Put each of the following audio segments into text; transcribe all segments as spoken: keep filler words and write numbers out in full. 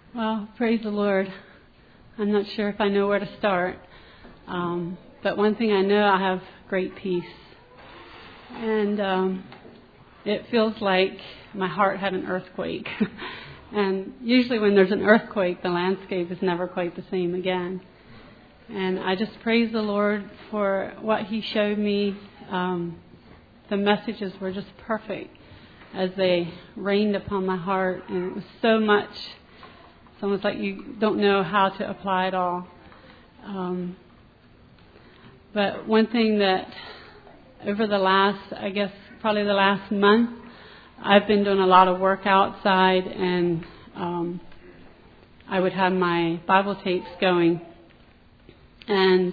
Well, praise the Lord. I'm not sure if I know where to start. Um, but one thing I know, I have great peace. And um, it feels like my heart had an earthquake. And usually when there's an earthquake, the landscape is never quite the same again. And I just praise the Lord for what He showed me. Um, the messages were just perfect as they rained upon my heart. And it was so much. It's almost like you don't know how to apply it all. Um, but one thing that over the last, I guess, probably the last month, I've been doing a lot of work outside, and um, I would have my Bible tapes going. And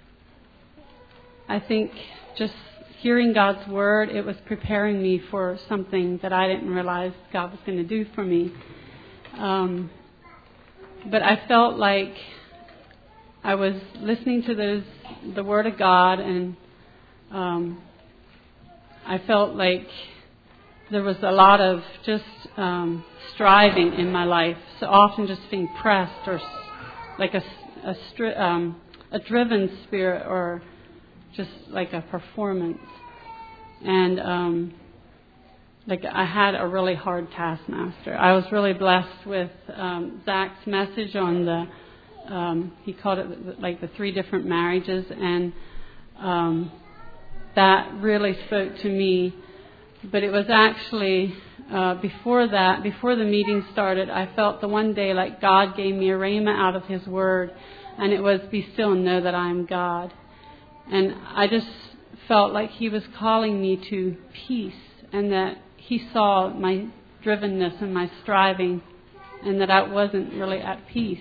I think just hearing God's Word, it was preparing me for something that I didn't realize God was going to do for me. Um, but I felt like I was listening to those, the Word of God, and um, I felt like there was a lot of just um, striving in my life. So often just being pressed, or like a, a, stri- um, a driven spirit, or just like a performance. And um, like I had a really hard taskmaster. I was really blessed with um, Zach's message on the, um, he called it like the three different marriages. And um, that really spoke to me. But it was actually uh, before that, before the meeting started, I felt the one day like God gave me a rhema out of His Word. And it was, be still and know that I am God. And I just felt like He was calling me to peace, and that He saw my drivenness and my striving, and that I wasn't really at peace.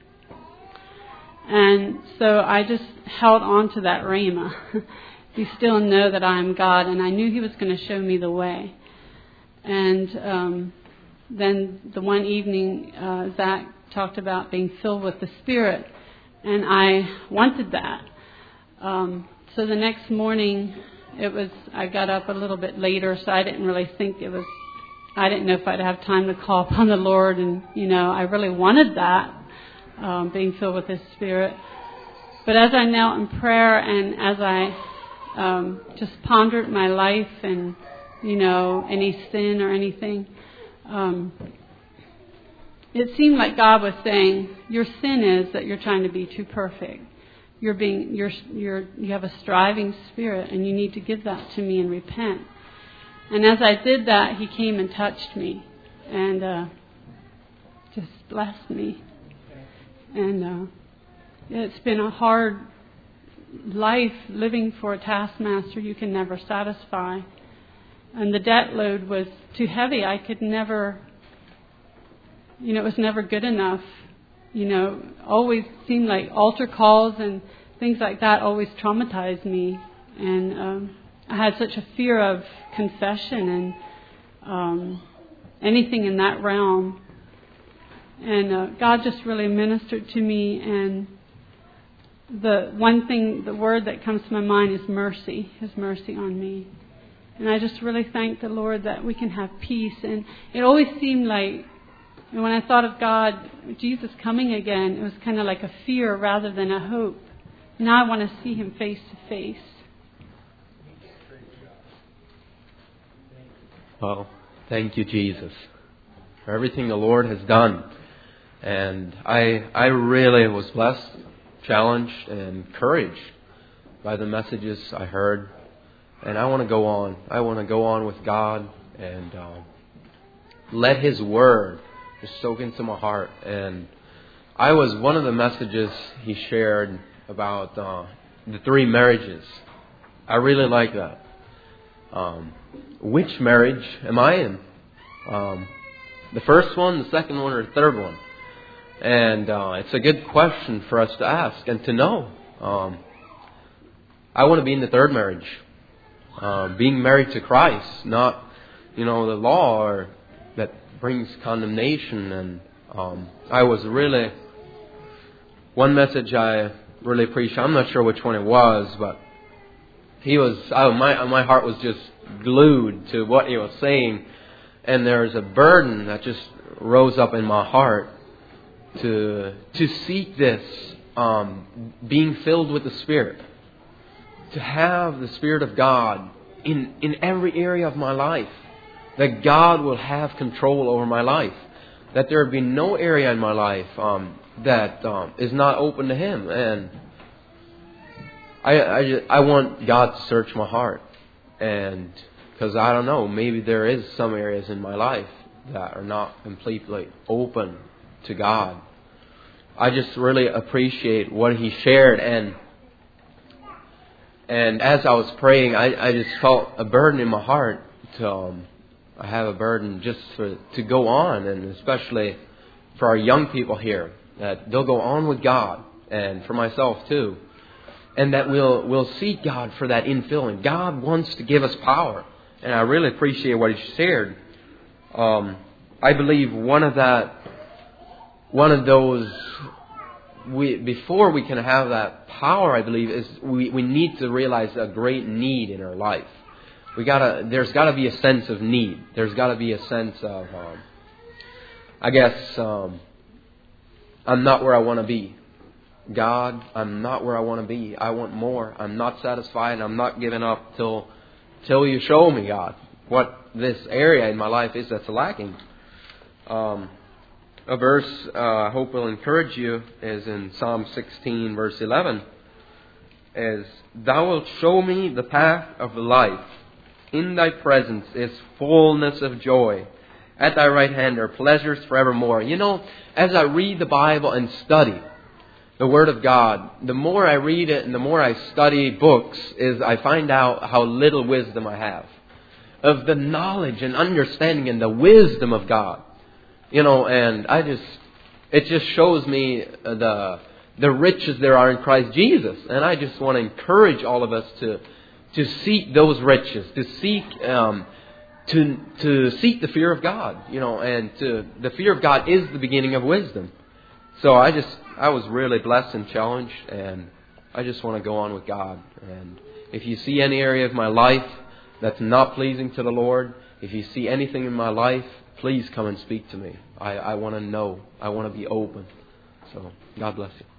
And so I just held on to that rhema. Be still and know that I am God. And I knew He was going to show me the way. And um, then the one evening, uh, Zach talked about being filled with the Spirit. And I wanted that. Um, so the next morning, it was, I got up a little bit later, so I didn't really think it was, I didn't know if I'd have time to call upon the Lord. And, you know, I really wanted that, um, being filled with His Spirit. But as I knelt in prayer, and as I um, just pondered my life and, you know, any sin or anything, um, it seemed like God was saying, your sin is that you're trying to be too perfect. You're being, you're, you're, you have a striving spirit, and you need to give that to me and repent. And as I did that, He came and touched me, and uh, just blessed me. And uh, it's been a hard life living for a taskmaster you can never satisfy. And the debt load was too heavy. I could never, you know, it was never good enough. You know, always seemed like altar calls and things like that always traumatized me. And um, I had such a fear of confession and um, anything in that realm. And uh, God just really ministered to me. And the one thing, the word that comes to my mind is mercy, His mercy on me. And I just really thank the Lord that we can have peace. And it always seemed like, and when I thought of God, Jesus coming again, it was kind of like a fear rather than a hope. Now I want to see Him face to face. Well, thank you, Jesus, for everything the Lord has done. And I, I really was blessed, challenged, and encouraged by the messages I heard. And I want to go on. I want to go on with God and uh, let His Word just soak into my heart. And I was one of the messages He shared about uh, the three marriages. I really like that. Um, which marriage am I in? Um, the first one, the second one, or the third one? And uh, it's a good question for us to ask and to know. Um, I want to be in the third marriage. Uh, being married to Christ, not, you know, the law or that brings condemnation. And um, I was really, one message I really preached, I'm not sure which one it was, but he was, oh, my my heart was just glued to what he was saying. And there's a burden that just rose up in my heart to to seek this, um, being filled with the Spirit, to have the Spirit of God in, in every area of my life, that God will have control over my life, that there would be no area in my life um, that um, is not open to Him. And I, I, I want God to search my heart, and because I don't know, maybe there is some areas in my life that are not completely open to God. I just really appreciate what he shared, and and as I was praying, I, I just felt a burden in my heart to um, I have a burden just for to go on, and especially for our young people here, that they'll go on with God, and for myself too, and that we'll we'll seek God for that infilling. God wants to give us power, and I really appreciate what he shared. Um, I believe one of that, one of those, we before we can have that power, I believe, is we, we need to realize a great need in our life. We gotta, there's got to be a sense of need. There's got to be a sense of, um, I guess, um, I'm not where I want to be. God, I'm not where I want to be. I want more. I'm not satisfied, and I'm not giving up till till you show me, God, what this area in my life is that's lacking. Um, a verse uh, I hope will encourage you is in Psalm sixteen, verse eleven. Is, Thou wilt show me the path of life. In Thy presence is fullness of joy. At Thy right hand are pleasures forevermore. You know, as I read the Bible and study the Word of God, the more I read it and the more I study books, is I find out how little wisdom I have of the knowledge and understanding and the wisdom of God. You know, and I just, it just shows me the the riches there are in Christ Jesus. And I just want to encourage all of us to to seek those riches, to seek um, to to seek the fear of God. You know, and to the fear of God is the beginning of wisdom. So I just, I was really blessed and challenged, and I just want to go on with God. And if you see any area of my life that's not pleasing to the Lord, if you see anything in my life, please come and speak to me. I, I want to know. I want to be open. So, God bless you.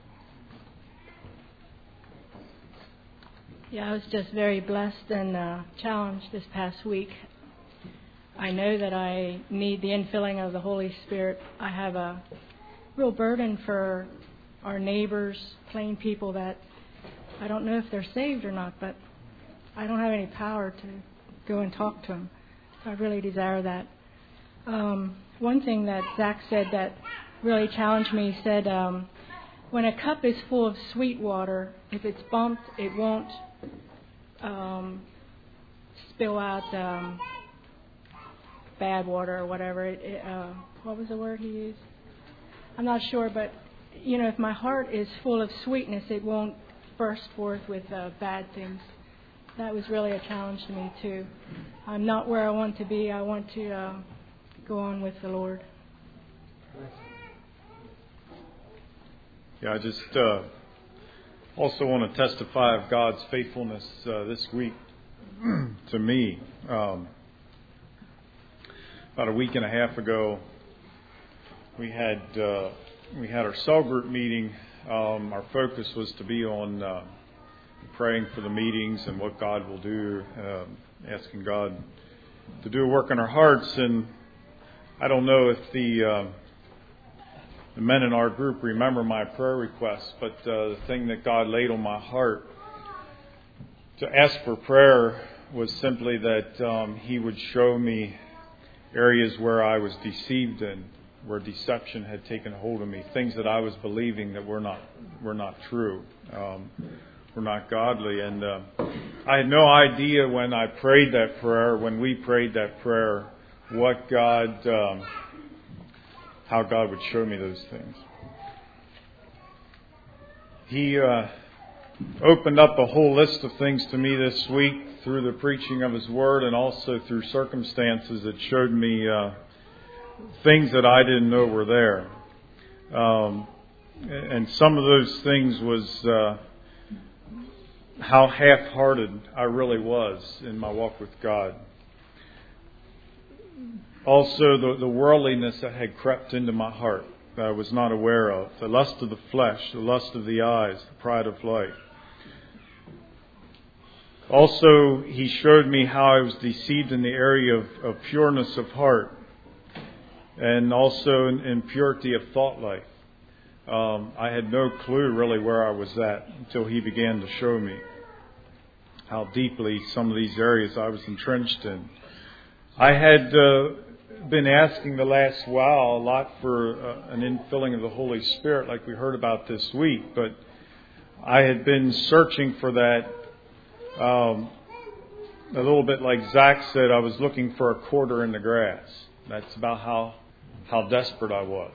Yeah, I was just very blessed and uh, challenged this past week. I know that I need the infilling of the Holy Spirit. I have a real burden for our neighbors, plain people that I don't know if they're saved or not, but I don't have any power to go and talk to them. So I really desire that. Um, one thing that Zach said that really challenged me, he said, um, when a cup is full of sweet water, if it's bumped, it won't um, spill out um, bad water or whatever. It, it, uh, what was the word he used? I'm not sure, but, you know, if my heart is full of sweetness, it won't burst forth with uh, bad things. That was really a challenge to me, too. I'm not where I want to be. I want to uh, go on with the Lord. Yeah, I just uh, also want to testify of God's faithfulness uh, this week to me. Um, about a week and a half ago, we had uh, we had our cell group meeting. Um, our focus was to be on uh, praying for the meetings and what God will do, uh, asking God to do a work in our hearts. And I don't know if the uh, the men in our group remember my prayer request, but uh, the thing that God laid on my heart to ask for prayer was simply that um, He would show me areas where I was deceived in, where deception had taken hold of me, things that I was believing that were not were not true, um, were not godly. And uh, I had no idea when I prayed that prayer, when we prayed that prayer, what God, um, how God would show me those things. He uh, opened up a whole list of things to me this week through the preaching of His Word, and also througne circumstances that showed me uh, things that I didn't know were there. Um, and some of those things was uh, how half-hearted I really was in my walk with God. Also, the, the worldliness that had crept into my heart that I was not aware of. The lust of the flesh, the lust of the eyes, the pride of life. Also, he showed me how I was deceived in the area of, of pureness of heart, and also in, in purity of thought life. Um, I had no clue really where I was at until he began to show me how deeply some of these areas I was entrenched in. I had uh, been asking the last while a lot for uh, an infilling of the Holy Spirit like we heard about this week, but I had been searching for that um, a little bit like Zach said, I was looking for a quarter in the grass. That's about how, how desperate I was.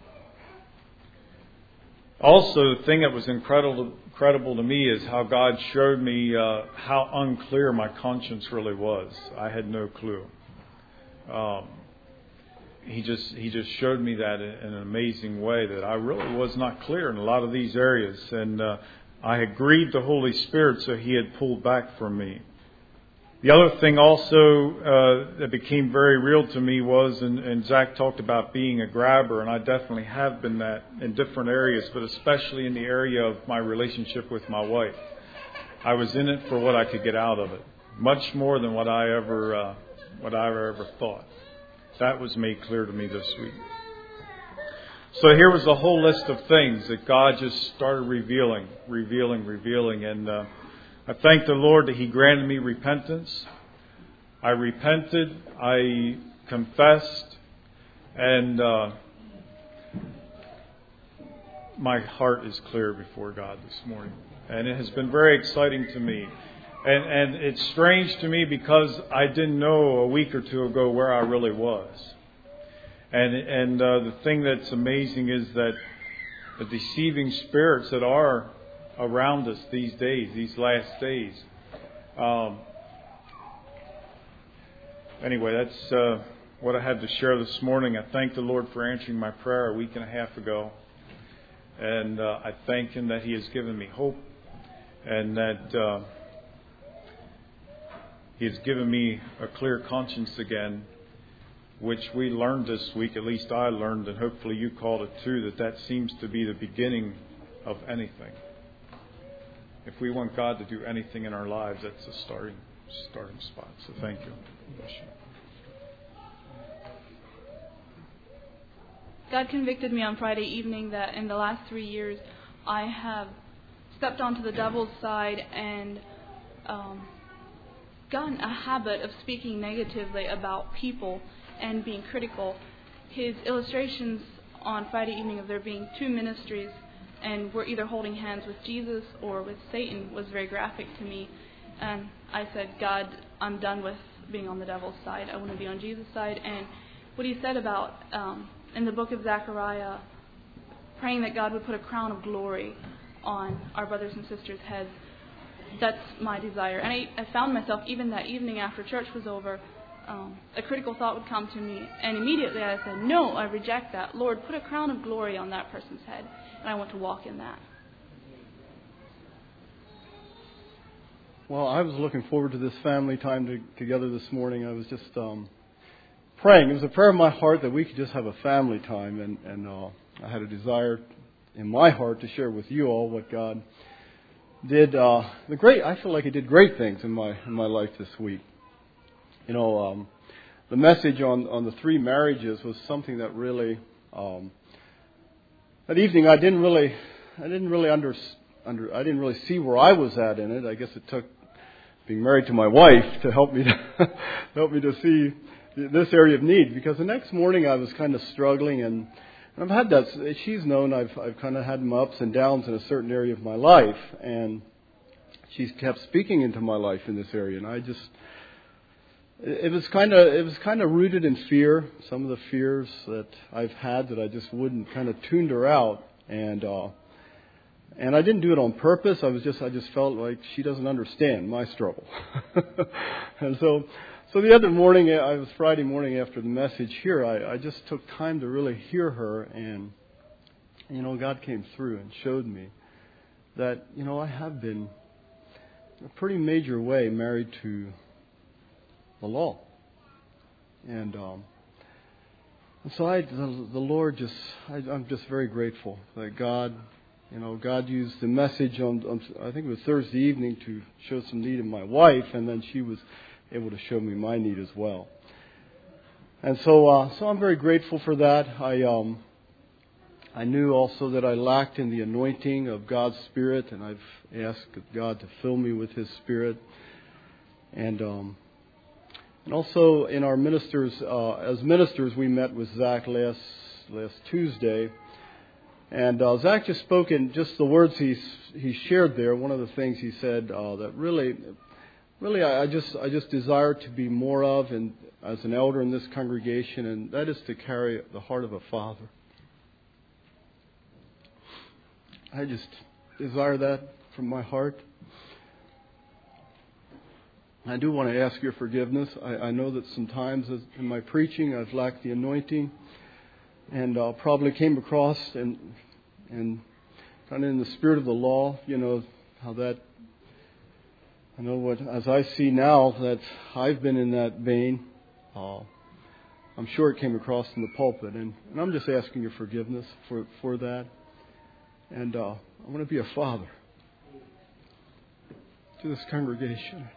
Also, the thing that was incredible, incredible to me is how God showed me uh, how unclear my conscience really was. I had no clue. Um, he just he just showed me that in, in an amazing way, that I really was not clear in a lot of these areas. And uh, I had grieved the Holy Spirit, so He had pulled back from me. The other thing also uh, that became very real to me was, and, and Zach talked about being a grabber, and I definitely have been that in different areas, but especially in the area of my relationship with my wife. I was in it for what I could get out of it, much more than what I ever uh, what I ever thought. That was made clear to me this week. So here was a whole list of things that God just started revealing, revealing, revealing, and uh, I thank the Lord that He granted me repentance. I repented, I confessed, and uh, my heart is clear before God this morning. And it has been very exciting to me. And, and it's strange to me because I didn't know a week or two ago where I really was. And, and uh, the thing that's amazing is that the deceiving spirits that are around us these days, these last days. Um, anyway, that's uh, what I had to share this morning. I thank the Lord for answering my prayer a week and a half ago. And uh, I thank Him that He has given me hope, and that uh, He has given me a clear conscience again, which we learned this week, at least I learned, and hopefully you called it too, that that seems to be the beginning of anything. If we want God to do anything in our lives, that's the starting starting spot. So thank you. Bless you. God convicted me on Friday evening that in the last three years I have stepped onto the devil's side and um, gotten a habit of speaking negatively about people and being critical. His illustrations on Friday evening of there being two ministries and we're either holding hands with Jesus or with Satan was very graphic to me. And I said, God, I'm done with being on the devil's side. I want to be on Jesus' side. And what he said about, um, in the book of Zechariah, praying that God would put a crown of glory on our brothers and sisters' heads, that's my desire. And I, I found myself, even that evening after church was over, um, a critical thought would come to me. And immediately I said, no, I reject that. Lord, put a crown of glory on that person's head. And I want to walk in that. Well, I was looking forward to this family time to, together this morning. I was just um, praying. It was a prayer of my heart that we could just have a family time. And, and uh, I had a desire in my heart to share with you all what God did. Uh, the great. I feel like He did great things in my in my life this week. You know, um, the message on, on the three marriages was something that really... Um, That evening, I didn't really, I didn't really under, under, I didn't really see where I was at in it. I guess it took being married to my wife to help me to help me to see this area of need. Because the next morning, I was kind of struggling, and, and I've had that. She's known I've I've kind of had my ups and downs in a certain area of my life, and she's kept speaking into my life in this area, and I just. It was kind of it was kind of rooted in fear. Some of the fears that I've had that I just wouldn't kind of tuned her out, and uh, and I didn't do it on purpose. I was just I just felt like she doesn't understand my struggle, and so so the other morning, I was Friday morning after the message here. I, I just took time to really hear her, and you know God came through and showed me that you know I have been in a pretty major way married to the law. And um, And so I, the, the Lord just, I, I'm just very grateful that God, you know, God used the message on, on, I think it was Thursday evening to show some need in my wife, and then she was able to show me my need as well. And so, uh, so I'm very grateful for that. I, um, I knew also that I lacked in the anointing of God's Spirit, and I've asked God to fill me with His Spirit. And, um, and also in our ministers, uh, as ministers, we met with Zach last last Tuesday. And uh, Zach just spoke in just the words he he shared there. One of the things he said uh, that really, really, I, I just I just desire to be more of, and as an elder in this congregation, and that is to carry the heart of a father. I just desire that from my heart. I do want to ask your forgiveness. I, I know that sometimes in my preaching I've lacked the anointing, and uh, probably came across and and kind of in the spirit of the law. You know how that. I know what as I see now that I've been in that vein. Uh, I'm sure it came across in the pulpit, and, and I'm just asking your forgiveness for for that. And uh, I want to be a father to this congregation.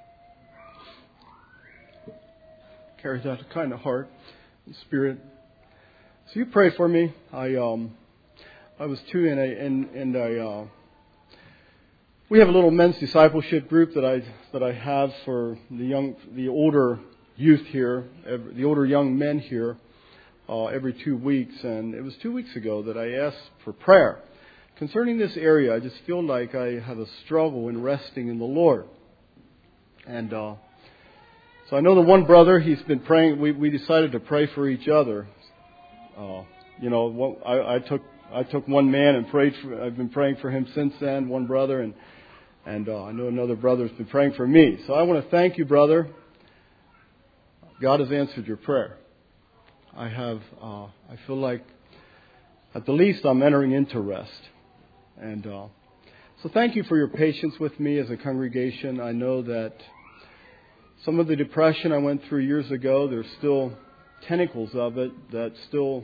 Carry that kind of heart and spirit. So you pray for me. I um I was too in a and and I uh, we have a little men's discipleship group that I that I have for the young the older youth here, every, the older young men here, uh, every two weeks. And it was two weeks ago that I asked for prayer concerning this area. I just feel like I have a struggle in resting in the Lord. And uh, so I know the one brother, he's been praying. We, we decided to pray for each other. Uh, you know, one, I, I took I took one man and prayed for. I've been praying for him since then. One brother, and and uh, I know another brother's been praying for me. So I want to thank you, brother. God has answered your prayer. I have. Uh, I feel like, at the least, I'm entering into rest. And uh, so thank you for your patience with me as a congregation. I know that some of the depression I went through years ago, there's still tentacles of it that still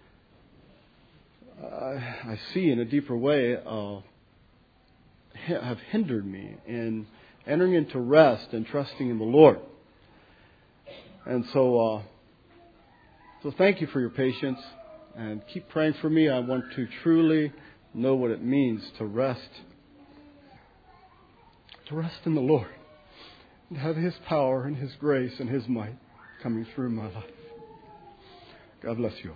uh, I see in a deeper way uh, have hindered me in entering into rest and trusting in the Lord. And so, uh, so thank you for your patience, and keep praying for me. I want to truly know what it means to rest, to rest in the Lord, and have His power and His grace and His might coming through my life. God bless you all.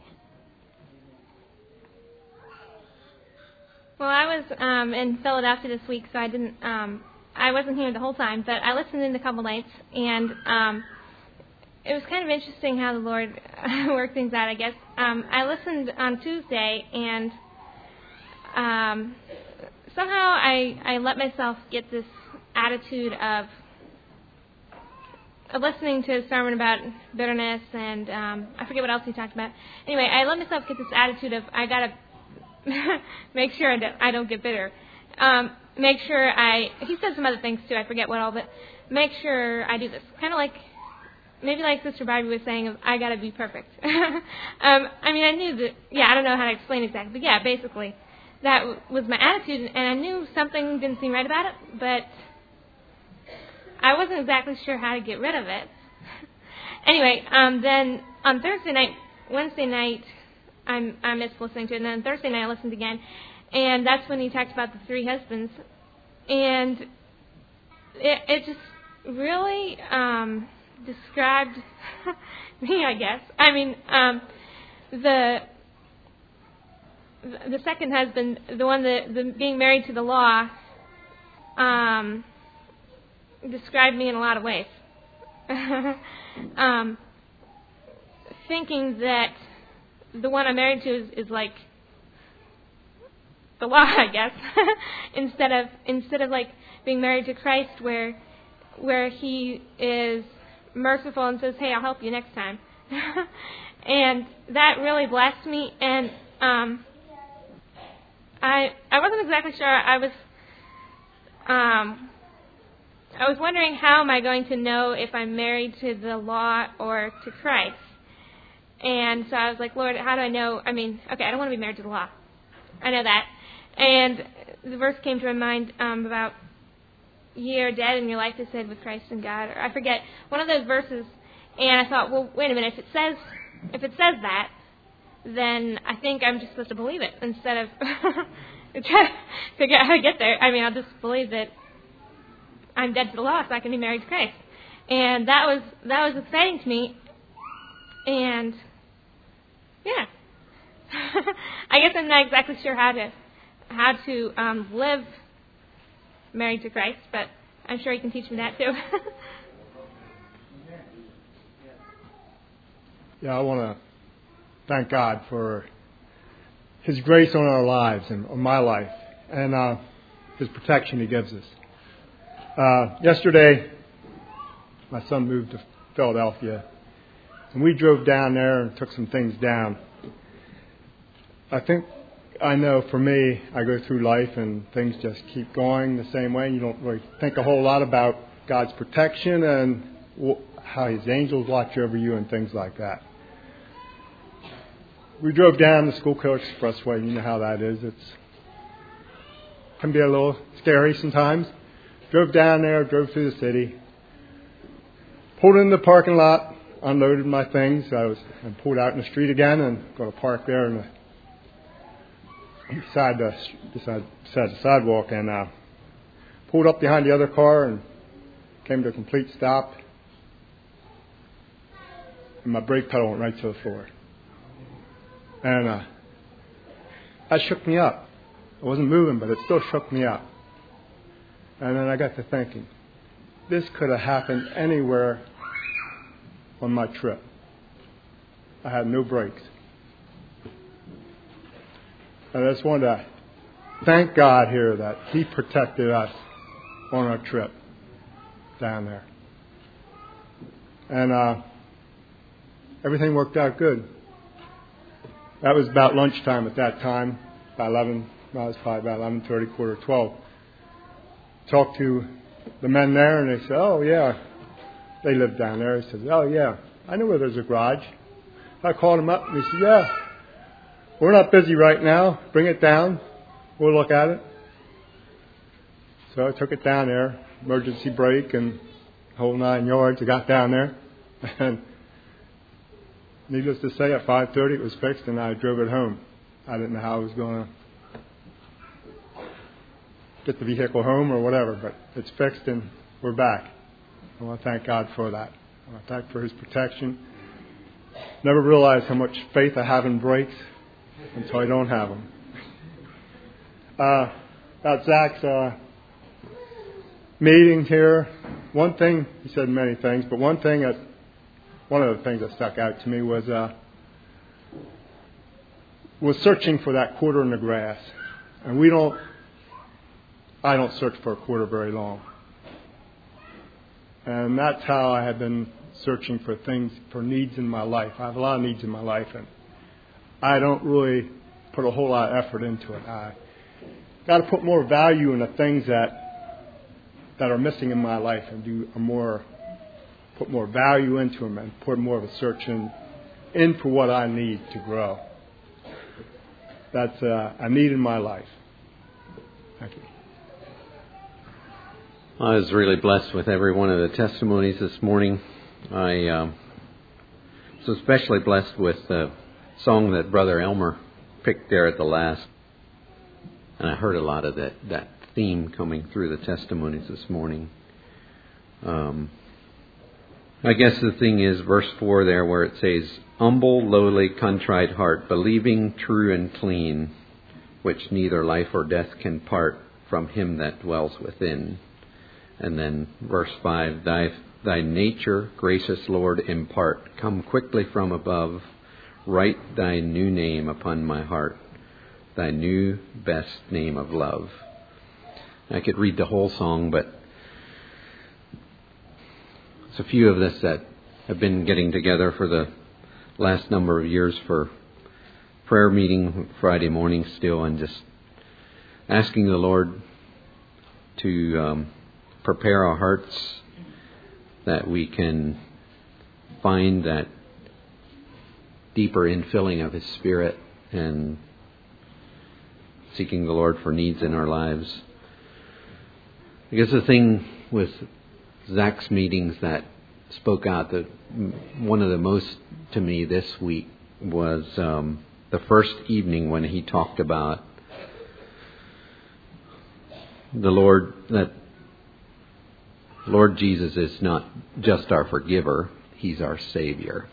Well, I was um, in Philadelphia this week, so I didn't. Um, I wasn't here the whole time, but I listened in a couple nights, and um, it was kind of interesting how the Lord worked things out, I guess. Um, I listened on Tuesday, and um, somehow I, I let myself get this attitude of, of listening to a sermon about bitterness, and um, I forget what else he talked about. Anyway, I let myself get this attitude of, I got to make sure I don't, I don't get bitter. Um, make sure I, he said some other things too, I forget what all, but make sure I do this. Kind of like, maybe like Sister Barbie was saying, I got to be perfect. um, I mean, I knew that, yeah, I don't know how to explain exactly, but yeah, basically, that w- was my attitude, and I knew something didn't seem right about it, but I wasn't exactly sure how to get rid of it. Anyway, um, then on Thursday night, Wednesday night, I'm, I missed listening to it, and then Thursday night I listened again, and that's when he talked about the three husbands, and it, it just really um, described me, I guess. I mean, um, the the second husband, the one that the, being married to the law, um, described me in a lot of ways. um, thinking that the one I'm married to is, is like the law, I guess, instead of instead of like being married to Christ, where where He is merciful and says, "Hey, I'll help you next time," and that really blessed me. And um, I I wasn't exactly sure. I was um, I was wondering, how am I going to know if I'm married to the law or to Christ? And so I was like, Lord, how do I know? I mean, okay, I don't want to be married to the law. I know that. And the verse came to my mind um, about ye are dead and your life is hid with Christ in God. Or I forget, one of those verses. And I thought, well, wait a minute, if it says if it says that, then I think I'm just supposed to believe it instead of try to figure out how to get there. I mean, I'll just believe that I'm dead to the law so I can be married to Christ. And that was that was exciting to me. And yeah, I guess I'm not exactly sure how to how to um, live married to Christ, but I'm sure He can teach me that too. Yeah, I want to thank God for His grace on our lives and on my life, and uh, His protection He gives us. Uh, yesterday, my son moved to Philadelphia, and we drove down there and took some things down. I think I know for me, I go through life and things just keep going the same way. You don't really think a whole lot about God's protection and how His angels watch over you and things like that. We drove down the Schuylkill Expressway. You know how that is. It's can be a little scary sometimes. Drove down there, drove through the city, pulled in the parking lot, unloaded my things. I was and pulled out in the street again and got to park there in the, beside the beside, beside the sidewalk, and uh, pulled up behind the other car and came to a complete stop. And my brake pedal went right to the floor. And uh, that shook me up. I wasn't moving, but it still shook me up. And then I got to thinking, this could have happened anywhere on my trip. I had no brakes. And I just wanted to thank God here that He protected us on our trip down there. And uh, everything worked out good. That was about lunchtime at that time, about eleven, well, it was probably about eleven thirty, quarter to twelve. Talked to the men there, and they said, oh, yeah, they live down there. He said, oh, yeah, I know where there's a garage. I called him up, and he said, yeah, we're not busy right now. Bring it down. We'll look at it. So I took it down there, emergency brake and the whole nine yards. I got down there, and needless to say, at five thirty it was fixed, and I drove it home. I didn't know how I was going to get the vehicle home or whatever, but it's fixed and we're back. I want to thank God for that. I want to thank for His protection. Never realized how much faith I have in brakes until I don't have them. Uh, about Zach's uh, meeting here, one thing, he said many things, but one thing that One of the things that stuck out to me was uh, was searching for that quarter in the grass. And we don't, I don't search for a quarter very long. And that's how I have been searching for things, for needs in my life. I have a lot of needs in my life, and I don't really put a whole lot of effort into it. I got to put more value in the things that that are missing in my life, and do a more. Put more value into them and put more of a search in, in for what I need to grow. That's uh, a need in my life. Thank you. I was really blessed with every one of the testimonies this morning. I um, was especially blessed with the song that Brother Elmer picked there at the last. And I heard a lot of that, that theme coming through the testimonies this morning. Um I guess the thing is verse four there where it says, humble, lowly, contrite heart, believing, true and clean, which neither life or death can part from Him that dwells within. And then verse five, thy, thy nature, gracious Lord, impart. Come quickly from above, write thy new name upon my heart, thy new best name of love. I could read the whole song, but it's a few of us that have been getting together for the last number of years for prayer meeting Friday morning still, and just asking the Lord to um, prepare our hearts that we can find that deeper infilling of His Spirit and seeking the Lord for needs in our lives. I guess the thing with Zach's meetings that spoke out, that one of the most to me this week was um, the first evening when he talked about the Lord, that Lord Jesus is not just our forgiver, He's our Savior.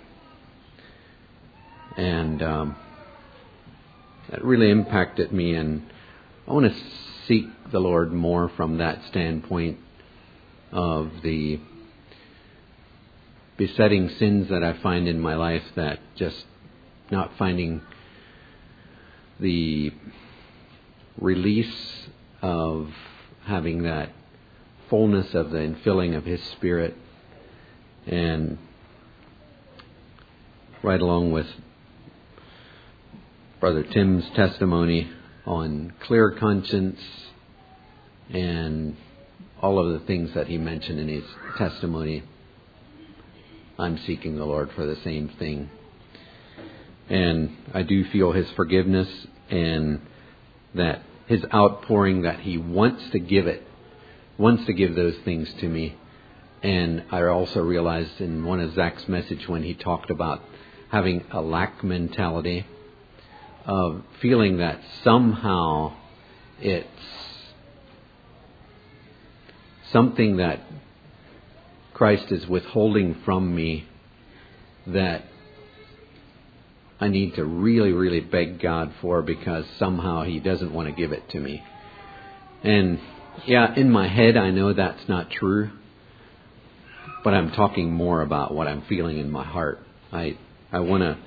And um, that really impacted me, and I want to seek the Lord more from that standpoint of the besetting sins that I find in my life, that just not finding the release of having that fullness of the infilling of His Spirit, and right along with Brother Tim's testimony on clear conscience and all of the things that he mentioned in his testimony, I'm seeking the Lord for the same thing. And I do feel His forgiveness and that His outpouring, that He wants to give it, wants to give those things to me. And I also realized in one of Zach's message when he talked about having a lack mentality, of feeling that somehow it's something that Christ is withholding from me, that I need to really, really beg God for, because somehow He doesn't want to give it to me. And yeah, in my head I know that's not true, but I'm talking more about what I'm feeling in my heart. I I want to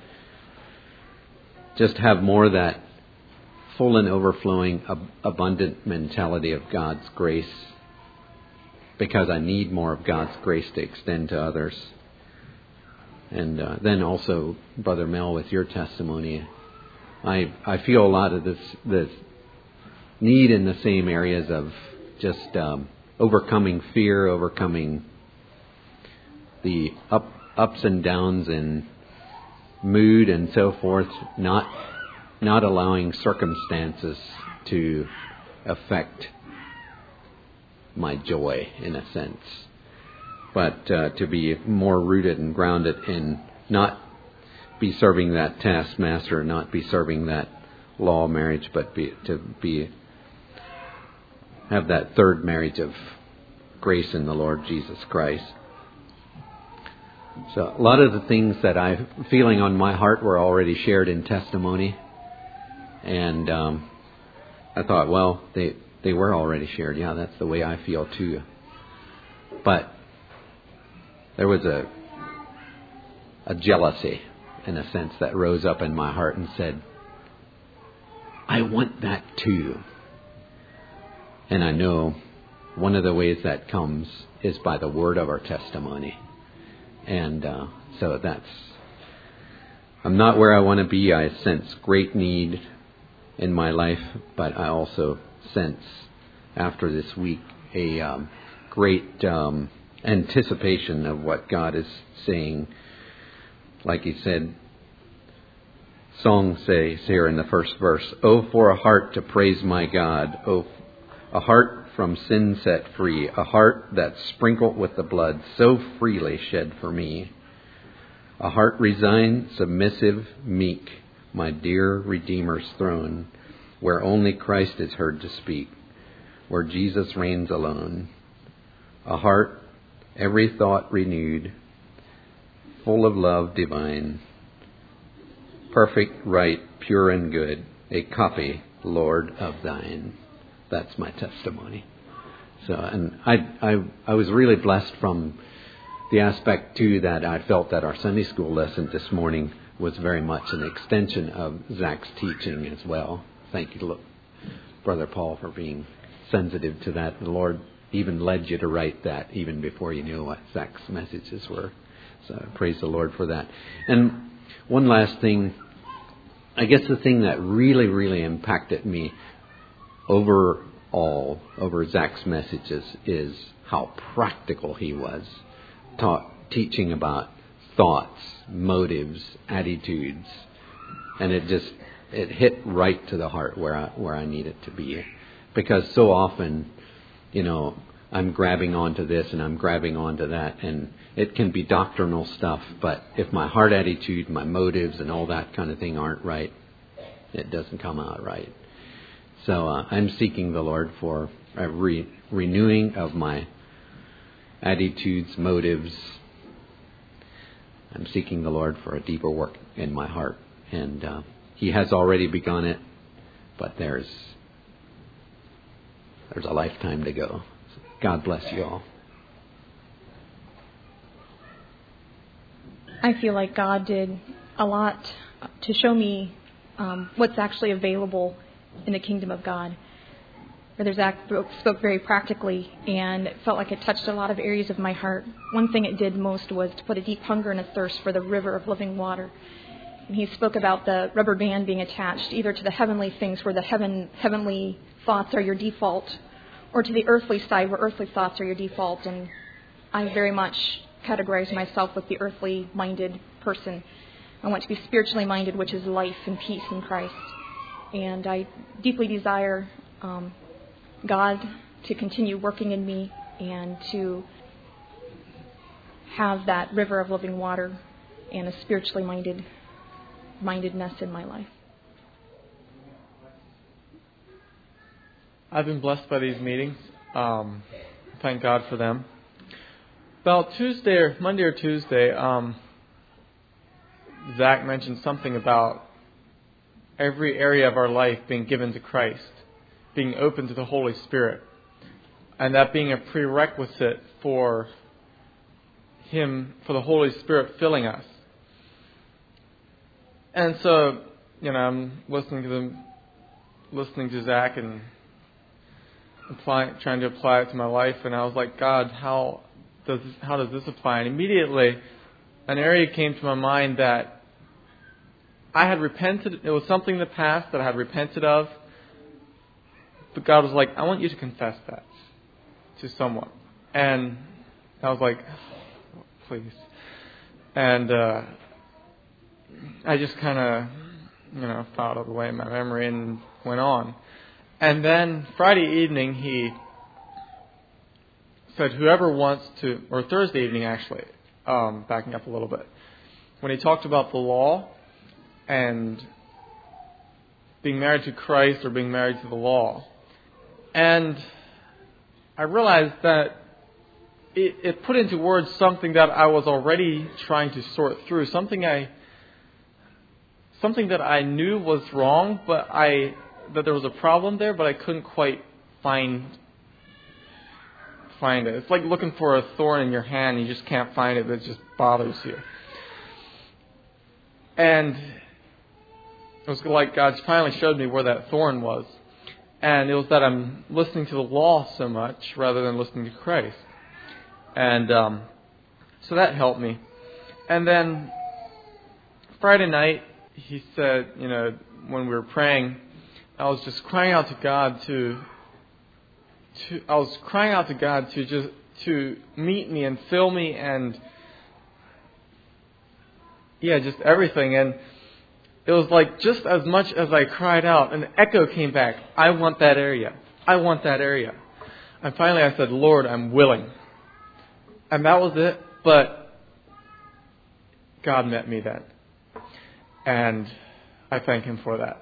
just have more of that full and overflowing, ab- abundant mentality of God's grace, because I need more of God's grace to extend to others. And uh, then also, Brother Mel, with your testimony, I I feel a lot of this this need in the same areas of just um, overcoming fear, overcoming the up ups and downs in mood and so forth, not not allowing circumstances to affect my joy in a sense, but uh, to be more rooted and grounded in not be serving that taskmaster, not be serving that law marriage, but be, to be have that third marriage of grace in the Lord Jesus Christ. So a lot of the things that I'm feeling on my heart were already shared in testimony. And um, I thought, well, they, they were already shared. Yeah, that's the way I feel too. But there was a a jealousy, in a sense, that rose up in my heart and said, I want that too. And I know one of the ways that comes is by the word of our testimony. And uh, so that's, I'm not where I want to be. I sense great need in my life, but I also sense after this week a um, great um, anticipation of what God is saying. Like He said, song says here in the first verse, "Oh, for a heart to praise my God, oh, a heart from sin set free, a heart that's sprinkled with the blood so freely shed for me. A heart resigned, submissive, meek, my dear Redeemer's throne, where only Christ is heard to speak, where Jesus reigns alone. A heart, every thought renewed, full of love divine, perfect, right, pure and good, a copy, Lord, of Thine." That's my testimony. So, and I, I, I was really blessed from the aspect too that I felt that our Sunday school lesson this morning was very much an extension of Zach's teaching as well. Thank you, Brother Paul, for being sensitive to that. The Lord even led you to write that even before you knew what Zach's messages were. So praise the Lord for that. And one last thing, I guess the thing that really, really impacted me overall over Zach's messages is how practical he was, taught, teaching about thoughts, motives, attitudes, and it just it hit right to the heart where I where I need it to be, because so often, you know, I'm grabbing onto this and I'm grabbing onto that, and it can be doctrinal stuff, but if my heart attitude, my motives, and all that kind of thing aren't right, it doesn't come out right. So uh, I'm seeking the Lord for a re- renewing of my attitudes, motives. I'm seeking the Lord for a deeper work in my heart, and uh, He has already begun it, but there's there's a lifetime to go. God bless you all. I feel like God did a lot to show me um, what's actually available in the kingdom of God. Brother Zach spoke very practically, and it felt like it touched a lot of areas of my heart. One thing it did most was to put a deep hunger and a thirst for the river of living water. And he spoke about the rubber band being attached either to the heavenly things where the heaven heavenly thoughts are your default, or to the earthly side where earthly thoughts are your default. And I very much categorize myself with the earthly-minded person. I want to be spiritually minded, which is life and peace in Christ. And I deeply desire um, God to continue working in me and to have that river of living water and a spiritually minded mindedness in my life. I've been blessed by these meetings. Um, thank God for them. About Tuesday or Monday or Tuesday, um, Zach mentioned something about every area of our life being given to Christ, being open to the Holy Spirit, and that being a prerequisite for Him, for the Holy Spirit filling us. And so, you know, I'm listening to them, listening to Zach and apply, trying to apply it to my life, and I was like, God, how does this, how does this apply? And immediately, an area came to my mind that I had repented. It was something in the past that I had repented of. But God was like, I want you to confess that to someone. And I was like, oh, please. And uh, I just kind of, you know, filed it away in my memory and went on. And then Friday evening, he said, whoever wants to, or Thursday evening actually, um, backing up a little bit, when he talked about the law and being married to Christ or being married to the law. And I realized that it, it put into words something that I was already trying to sort through, something I, something that I knew was wrong, but I, that there was a problem there, but I couldn't quite find find it. It's like looking for a thorn in your hand, you just can't find it, but it just bothers you. And it was like God finally showed me where that thorn was. And it was that I'm listening to the law so much rather than listening to Christ. And um, so that helped me. And then Friday night, he said, you know, when we were praying, I was just crying out to God to, to I was crying out to God to just to meet me and fill me and yeah, just everything. And it was like just as much as I cried out, an echo came back. I want that area. I want that area. And finally I said, Lord, I'm willing. And that was it. But God met me then. And I thank Him for that.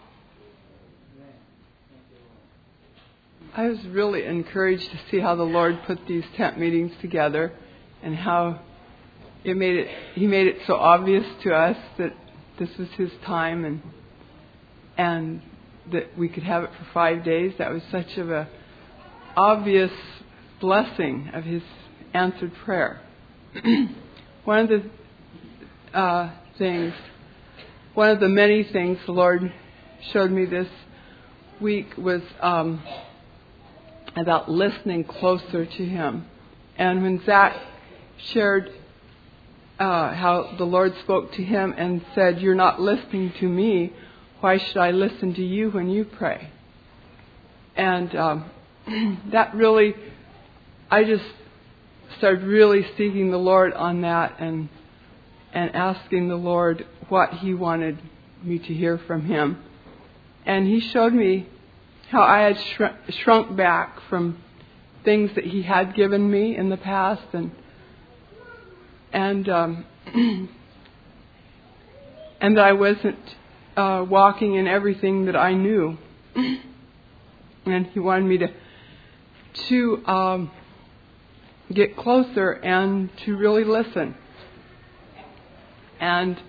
I was really encouraged to see how the Lord put these tent meetings together and how it made it, He made it so obvious to us that this was His time and and that we could have it for five days. That was such of a obvious blessing of His answered prayer. One of the uh, things, one of the many things the Lord showed me this week was um, about listening closer to Him. And when Zach shared uh, how the Lord spoke to him and said, "You're not listening to me. Why should I listen to you when you pray?" And um, that really, I just started really seeking the Lord on that and and asking the Lord what He wanted me to hear from Him. And He showed me how I had shr- shrunk back from things that He had given me in the past, and and um, and that I wasn't uh, walking in everything that I knew. And He wanted me to to um, get closer and to really listen. And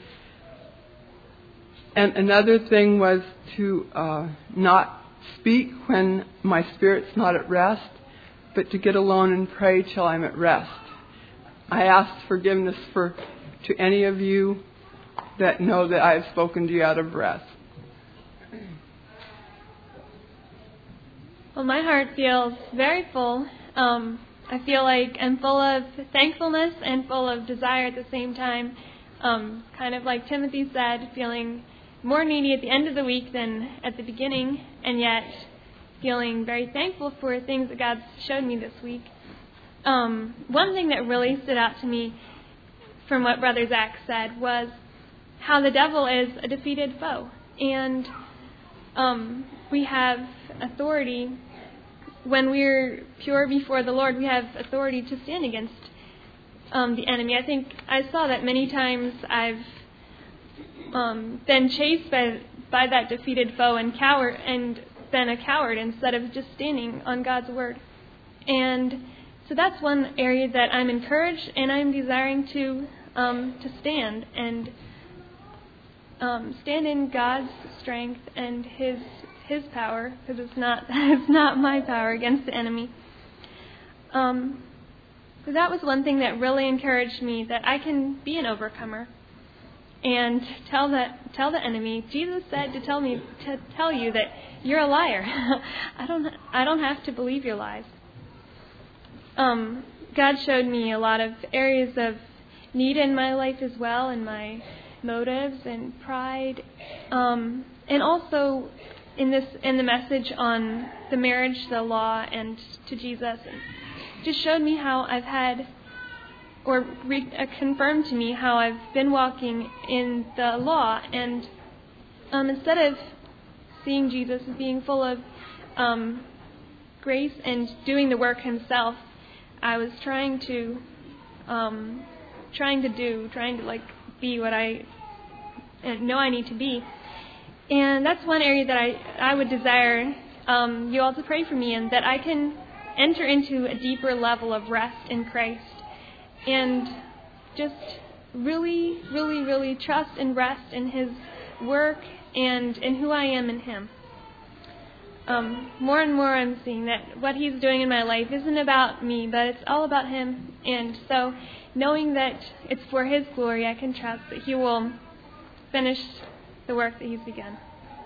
and another thing was to uh, not speak when my spirit's not at rest, but to get alone and pray till I'm at rest. I ask forgiveness for to any of you that know that I have spoken to you out of rest. Well, my heart feels very full. Um, I feel like I'm full of thankfulness and full of desire at the same time. Um, kind of like Timothy said, feeling more needy at the end of the week than at the beginning, and yet feeling very thankful for things that God's showed me this week. Um, one thing that really stood out to me from what Brother Zach said was how the devil is a defeated foe. And um, we have authority. When we're pure before the Lord, we have authority to stand against um, the enemy. I think I saw that many times. I've um, been chased by by that defeated foe and coward and been a coward instead of just standing on God's word. And so that's one area that I'm encouraged and I'm desiring to um, to stand and um, stand in God's strength and His His power, because it's not it's not my power against the enemy. Um, so that was one thing that really encouraged me, that I can be an overcomer and tell that tell the enemy. Jesus said to tell me to tell you that you're a liar. I don't I don't have to believe your lies. Um, God showed me a lot of areas of need in my life as well, and my motives and pride, um, and also in this in the message on the marriage, the law, and to Jesus, and just showed me how I've had, or re- uh, confirmed to me how I've been walking in the law, and um, instead of seeing Jesus as being full of um, grace and doing the work Himself, I was trying to, um, trying to do, trying to like be what I know I need to be. And that's one area that I, I would desire um, you all to pray for me, and that I can enter into a deeper level of rest in Christ and just really, really, really trust and rest in His work and in who I am in Him. Um, more and more I'm seeing that what He's doing in my life isn't about me, but it's all about Him. And so knowing that it's for His glory, I can trust that He will finish the work that He's begun.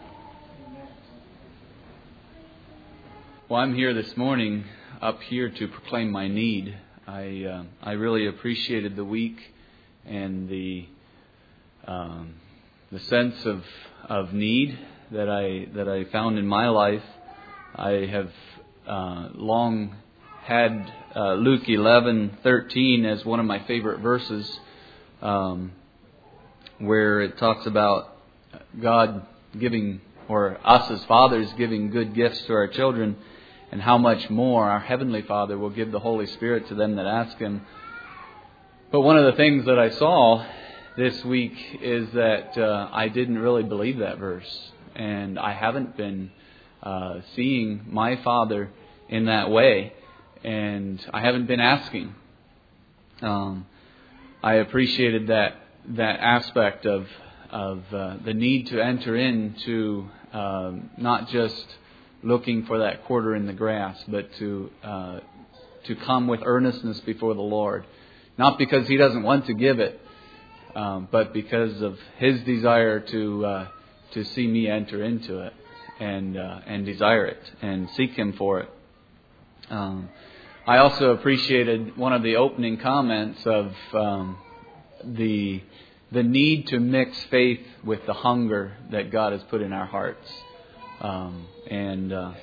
Well, I'm here this morning, up here to proclaim my need. I uh, I really appreciated the week and the um, the sense of of need that I that I found in my life. I have uh, long had uh, Luke eleven thirteen as one of my favorite verses, um, where it talks about God giving, or us as fathers giving good gifts to our children, and how much more our Heavenly Father will give the Holy Spirit to them that ask Him. But one of the things that I saw this week is that uh, I didn't really believe that verse. And I haven't been uh, seeing my Father in that way. And I haven't been asking. Um, I appreciated that that aspect of of uh, the need to enter into um, not just looking for that quarter in the grass, but to uh, to come with earnestness before the Lord, not because He doesn't want to give it, um, but because of His desire to uh, to see me enter into it and uh, and desire it and seek Him for it. Um, I also appreciated one of the opening comments of um, the the need to mix faith with the hunger that God has put in our hearts. Um, and uh,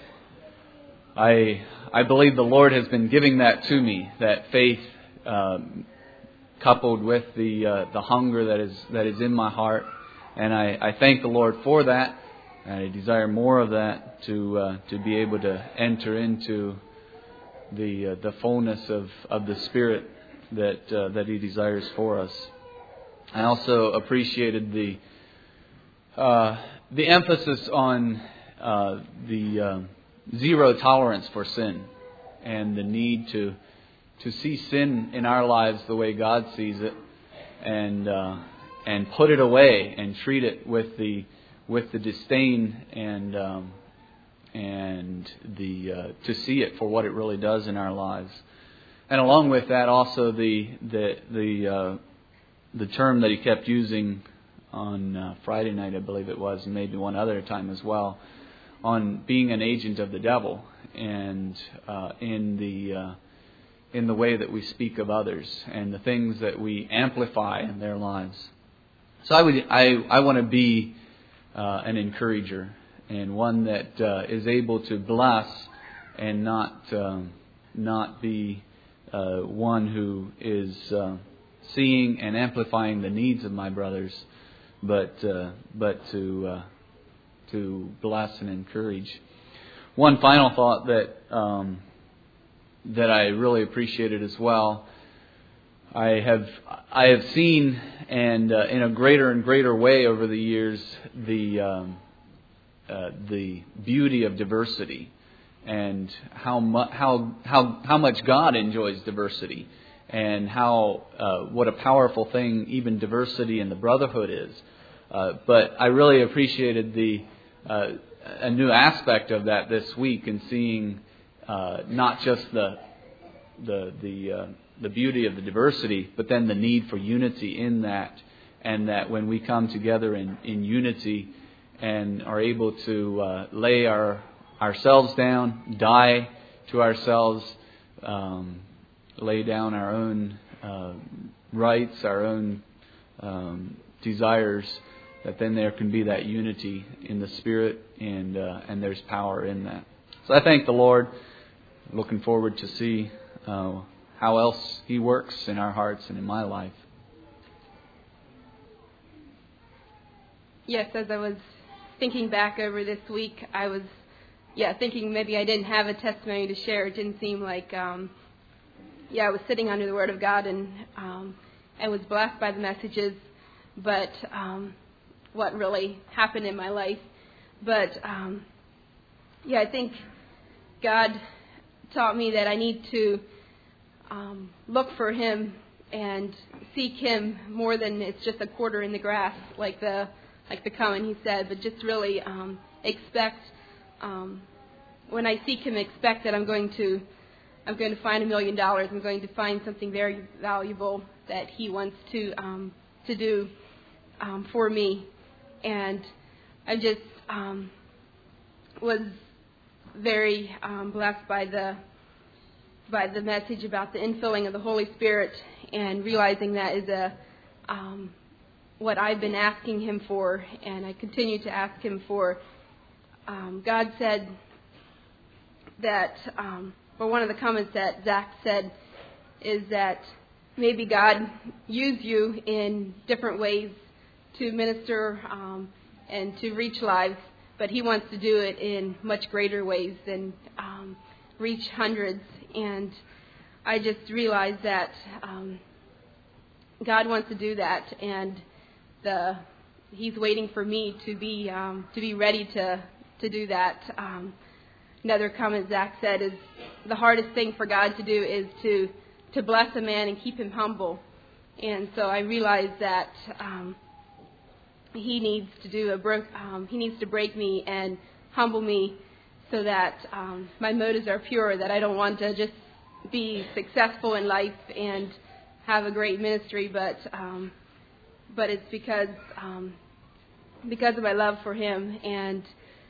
I I believe the Lord has been giving that to me, that faith, um, coupled with the uh, the hunger that is that is in my heart. And I, I thank the Lord for that. And I desire more of that to uh, to be able to enter into the uh, the fullness of, of the Spirit that uh, that He desires for us. I also appreciated the uh, the emphasis on uh, the uh, zero tolerance for sin and the need to to see sin in our lives the way God sees it, and uh, and put it away and treat it with the with the disdain and um, and the uh, to see it for what it really does in our lives. And along with that, also the the the uh, the term that he kept using on uh, Friday night, I believe it was, and maybe one other time as well, on being an agent of the devil, and uh, in the uh, in the way that we speak of others and the things that we amplify in their lives. So I would I I want to be uh, an encourager, and one that uh, is able to bless and not um, not be uh, one who is uh, seeing and amplifying the needs of my brothers, but uh, but to uh, to bless and encourage. One final thought that um, that I really appreciated as well. I have I have seen, and uh, in a greater and greater way over the years, the um, uh, the beauty of diversity, and how mu- how how how much God enjoys diversity, and how uh, what a powerful thing even diversity in the brotherhood is. Uh, but I really appreciated the uh, a new aspect of that this week, and seeing uh, not just the the the uh, the beauty of the diversity, but then the need for unity in that, and that when we come together in, in unity and are able to uh, lay our ourselves down, die to ourselves, um, lay down our own uh, rights, our own um, desires, that then there can be that unity in the Spirit, and uh, and there's power in that. So I thank the Lord. Looking forward to see uh, how else He works in our hearts and in my life. Yes, as I was thinking back over this week, I was, yeah, thinking maybe I didn't have a testimony to share. It didn't seem like, um, yeah, I was sitting under the Word of God, and um, I was blessed by the messages, but um, what really happened in my life. But, um, yeah, I think God taught me that I need to um, look for Him and seek Him more than it's just a quarter in the grass, like the like the comment he said, but just really um, expect, um, when I seek Him, expect that I'm going to I'm going to find a million dollars. I'm going to find something very valuable that He wants to um, to do um, for me. And I just um, was very um, blessed by the by the message about the infilling of the Holy Spirit, and realizing that is a um, what I've been asking Him for, and I continue to ask Him for. Um, God said that, um, or one of the comments that Zach said is that maybe God used you in different ways to minister um, and to reach lives, but He wants to do it in much greater ways than um, reach hundreds. And I just realized that um, God wants to do that, and the He's waiting for me to be um, to be ready to to do that. Um, another comment Zach said is the hardest thing for God to do is to to bless a man and keep him humble. And so I realized that um, He needs to do a bro- um, He needs to break me and humble me, so that um, my motives are pure, that I don't want to just be successful in life and have a great ministry, but um, but it's because um, because of my love for Him. And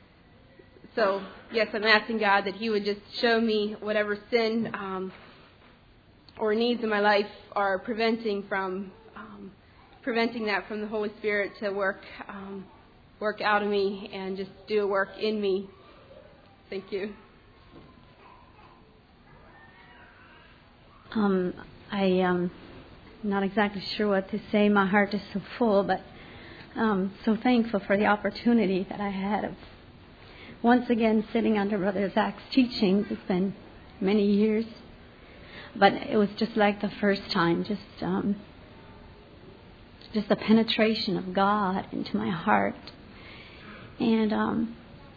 so, yes, I'm asking God that He would just show me whatever sin um, or needs in my life are preventing from um, preventing that from the Holy Spirit to work um, work out of me and just do a work in me. Thank you. Um, I um, I'm not exactly sure what to say. My heart is so full, but um, so thankful for the opportunity that I had of once again sitting under Brother Zach's teachings. It's been many years, but it was just like the first time, just um, just the penetration of God into my heart, and um,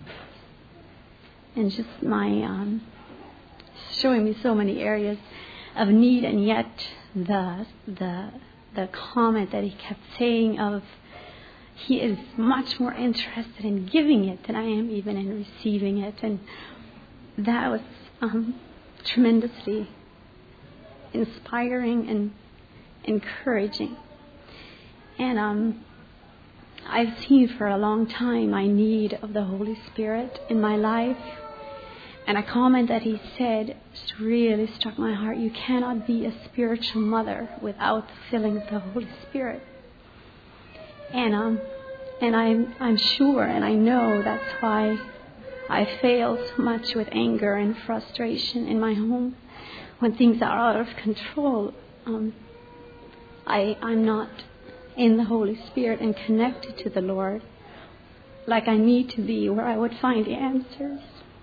and just my um, showing me so many areas of need, and yet the the the comment that he kept saying of he is much more interested in giving it than I am even in receiving it, and that was um, tremendously inspiring and encouraging. And um, I've seen for a long time my need of the Holy Spirit in my life. And a comment that he said just really struck my heart. You cannot be a spiritual mother without the filling of the Holy Spirit. And um, and I'm I'm sure, and I know that's why I fail so much with anger and frustration in my home when things are out of control. Um, I I'm not in the Holy Spirit and connected to the Lord like I need to be, where I would find the answers.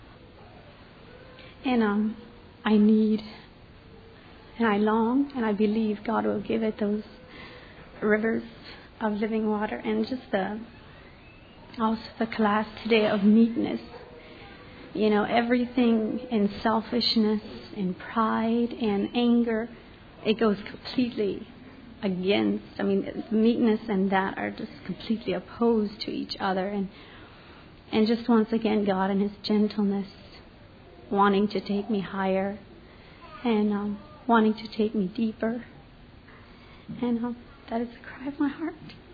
And um, I need, and I long, and I believe God will give it those rivers of living water. And just the, also the class today of meekness. You know, everything in selfishness and pride and anger, it goes completely against. I mean, meekness and that are just completely opposed to each other. And and just once again, God in His gentleness, wanting to take me higher and um, wanting to take me deeper. And um, that is the cry of my heart.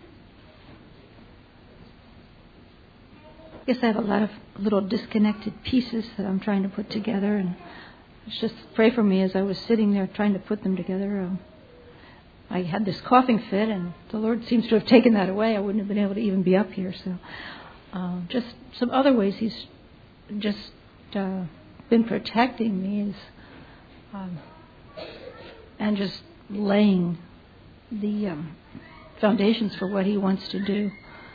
I guess I have a lot of little disconnected pieces that I'm trying to put together, and just pray for me as I was sitting there trying to put them together. Um, I had this coughing fit, and the Lord seems to have taken that away. I wouldn't have been able to even be up here. So um, just some other ways He's just uh, been protecting me is, um, and just laying the um, foundations for what He wants to do.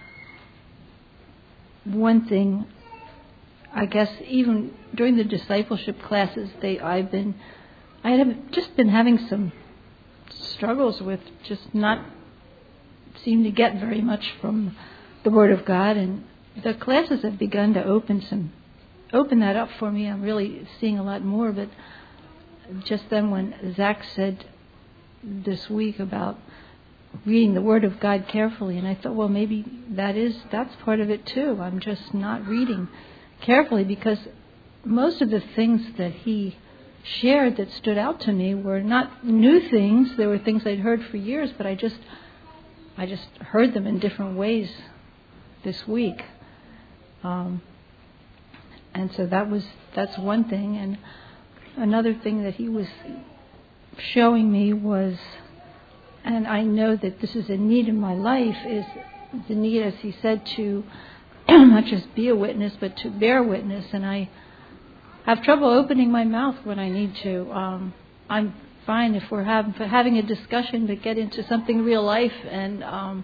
One thing, I guess, even during the discipleship classes, they I've been, I have just been having some struggles with just not seem to get very much from the Word of God, and the classes have begun to open some, open that up for me. I'm really seeing a lot more. But just then, when Zach said this week about reading the Word of God carefully, and I thought, well, maybe that is that's part of it too. I'm just not reading carefully, because most of the things that he shared that stood out to me were not new things. They were things I'd heard for years, but I just I just heard them in different ways this week. Um, and so that was that's one thing. And another thing that he was showing me was, and I know that this is a need in my life, is the need, as he said, to not just be a witness, but to bear witness. And I have trouble opening my mouth when I need to. Um, I'm fine if we're having, having a discussion to get into something real life, and um,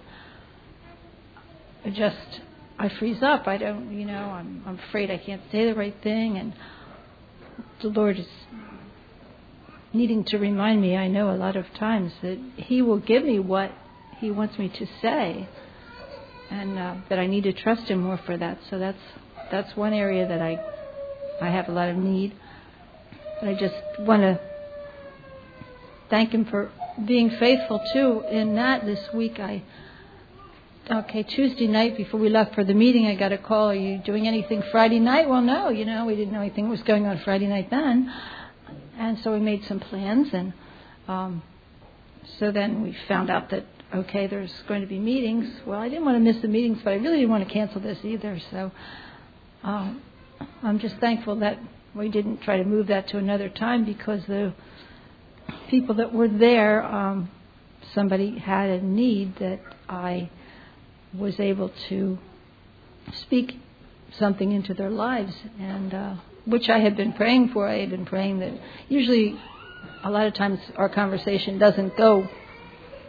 I just, I freeze up. I don't, you know, I'm, I'm afraid I can't say the right thing. And the Lord is needing to remind me, I know a lot of times, that He will give me what He wants me to say, and uh, that I need to trust Him more for that. So that's that's one area that I I have a lot of need. But I just want to thank Him for being faithful too in that. This week I okay Tuesday night before we left for the meeting, I got a call. Are you doing anything Friday night? Well, no, you know, we didn't know anything was going on Friday night then. And so we made some plans, and um, so then we found out that, okay, there's going to be meetings. Well, I didn't want to miss the meetings, but I really didn't want to cancel this either. So um, I'm just thankful that we didn't try to move that to another time, because the people that were there, um, somebody had a need that I was able to speak something into their lives, and uh, which I had been praying for. I had been praying that usually a lot of times our conversation doesn't go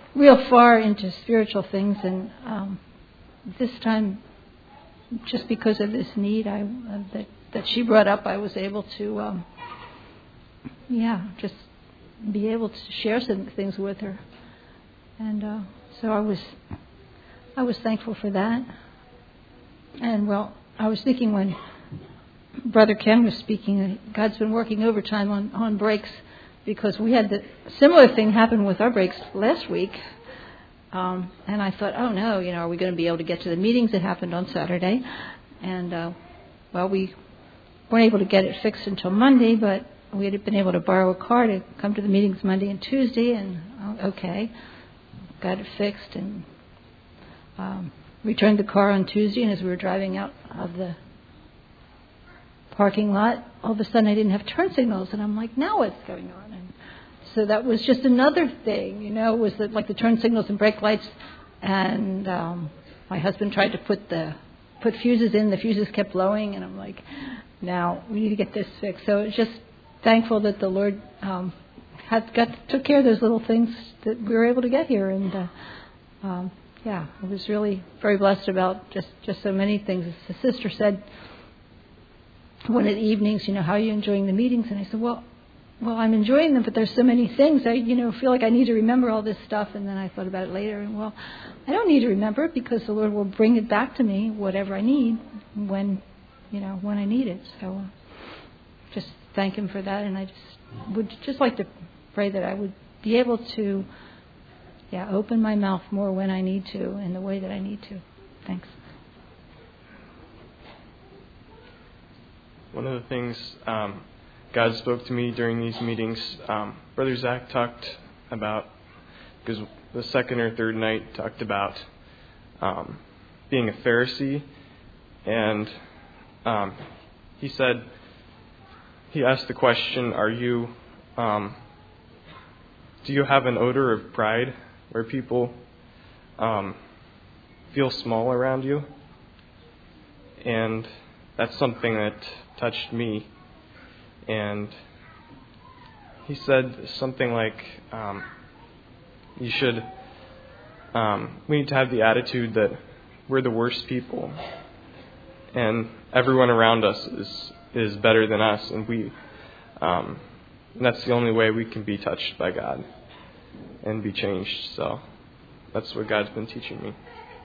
real far into spiritual things, and um, this time, just because of this need I, uh, that that she brought up, I was able to, um, yeah, just be able to share some things with her, and uh, so I was, I was thankful for that. And well, I was thinking when Brother Ken was speaking, God's been working overtime on on breaks, because we had the similar thing happen with our breaks last week. Um, and I thought, oh no, you know, are we going to be able to get to the meetings that happened on Saturday? And, uh, well, we weren't able to get it fixed until Monday, but we had been able to borrow a car to come to the meetings Monday and Tuesday, and oh, okay, got it fixed, and um, returned the car on Tuesday, and as we were driving out of the parking lot, all of a sudden I didn't have turn signals, and I'm like, now what's going on? And so that was just another thing, you know, was that like the turn signals and brake lights, and um, my husband tried to put the put fuses in, the fuses kept blowing, and I'm like, now we need to get this fixed. So it's just thankful that the Lord um, had got took care of those little things that we were able to get here, and uh, um, yeah, I was really very blessed about just just so many things. As the sister said, one of the evenings, you know, how are you enjoying the meetings? And I said, well, well, I'm enjoying them, but there's so many things. I, you know, feel like I need to remember all this stuff. And then I thought about it later, and well, I don't need to remember it, because the Lord will bring it back to me, whatever I need, when, you know, when I need it. So uh, just thank Him for that. And I just would just like to pray that I would be able to, yeah, open my mouth more when I need to, in the way that I need to. Thanks. One of the things um, God spoke to me during these meetings, um, Brother Zach talked about, because the second or third night talked about um, being a Pharisee, and um, he said, he asked the question, are you, um, do you have an odor of pride where people um, feel small around you? And that's something that touched me. And he said something like, um, you should, um, we need to have the attitude that we're the worst people, and everyone around us is, is better than us, and we, um, and that's the only way we can be touched by God and be changed. So that's what God's been teaching me.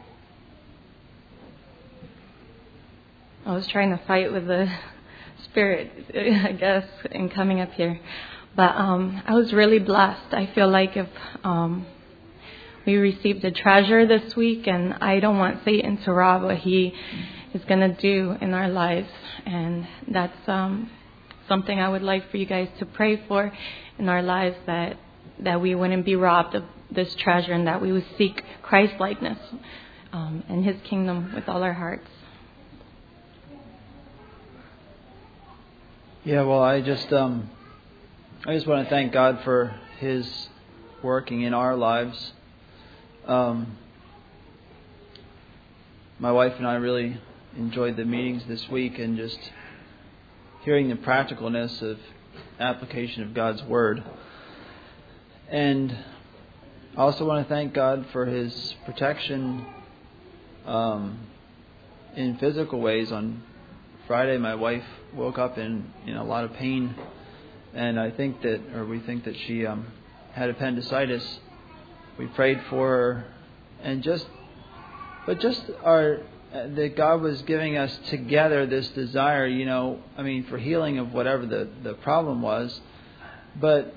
I was trying to fight with the spirit, I guess, in coming up here. But um, I was really blessed. I feel like if um, we received a treasure this week, and I don't want Satan to rob what he is going to do in our lives. And that's um, something I would like for you guys to pray for in our lives, that, that we wouldn't be robbed of this treasure, and that we would seek Christ-likeness um, and His kingdom with all our hearts. Yeah, well, I just um, I just want to thank God for His working in our lives. Um, my wife and I really enjoyed the meetings this week, and just hearing the practicalness of application of God's Word. And I also want to thank God for His protection um, in physical ways. On Friday, my wife woke up in, in a lot of pain, and I think that, or we think that she um, had appendicitis. We prayed for her, and just, but just our, that God was giving us together this desire, you know, I mean, for healing of whatever the, the problem was, but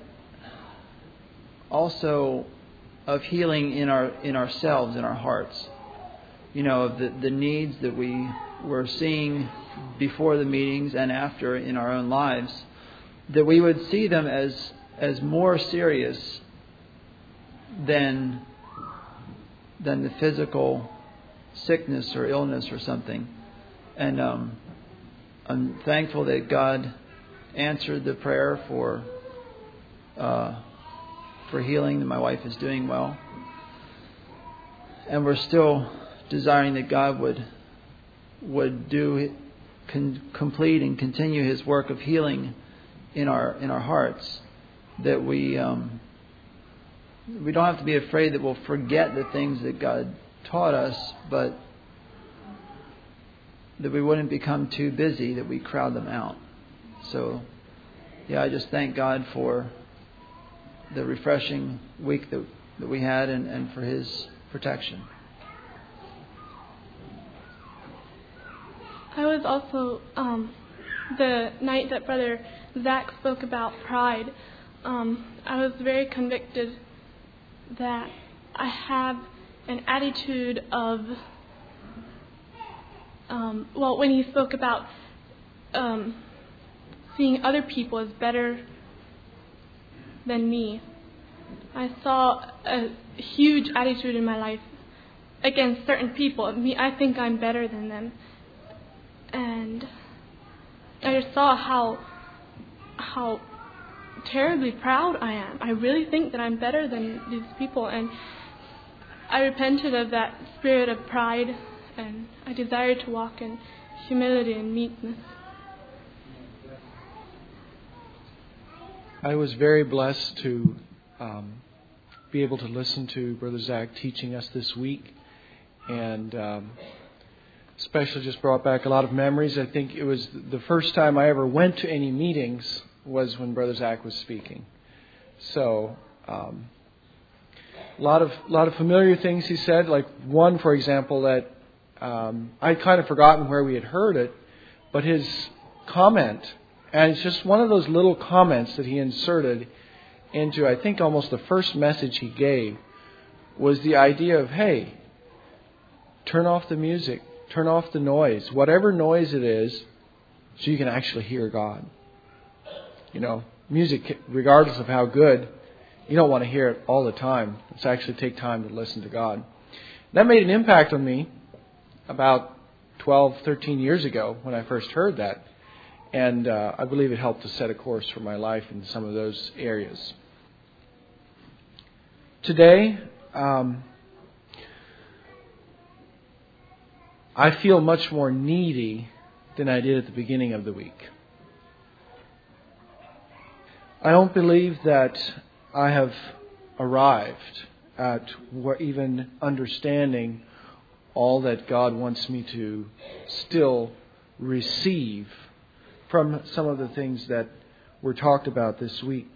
also of healing in our in ourselves, in our hearts, you know, of the, the needs that we were seeing before the meetings and after in our own lives, that we would see them as as more serious than than the physical sickness or illness or something. And um, I'm thankful that God answered the prayer for uh, for healing, that my wife is doing well, and we're still desiring that God would would do Con- complete and continue His work of healing in our in our hearts, that we um, we don't have to be afraid that we'll forget the things that God taught us, but that we wouldn't become too busy, that we crowd them out. So, yeah, I just thank God for the refreshing week that, that we had and, and for His protection. I was also, um, the night that Brother Zach spoke about pride, um, I was very convicted that I have an attitude of, um, well, when he spoke about um, seeing other people as better than me, I saw a huge attitude in my life against certain people. Me, I think I'm better than them. And I just saw how how terribly proud I am. I really think that I'm better than these people, and I repented of that spirit of pride, and I desire to walk in humility and meekness. I was very blessed to um, be able to listen to Brother Zach teaching us this week, and um, especially just brought back a lot of memories. I think it was the first time I ever went to any meetings was when Brother Zach was speaking. So, um, a lot of lot of familiar things he said. Like one, for example, that um, I'd kind of forgotten where we had heard it, but his comment, and it's just one of those little comments that he inserted into, I think, almost the first message he gave, was the idea of, hey, turn off the music. Turn off the noise, whatever noise it is, so you can actually hear God. You know, music, regardless of how good, you don't want to hear it all the time. Let's actually take time to listen to God. That made an impact on me about twelve, thirteen years ago when I first heard that. And uh, I believe it helped to set a course for my life in some of those areas. Today, um, I feel much more needy than I did at the beginning of the week. I don't believe that I have arrived at even understanding all that God wants me to still receive from some of the things that were talked about this week.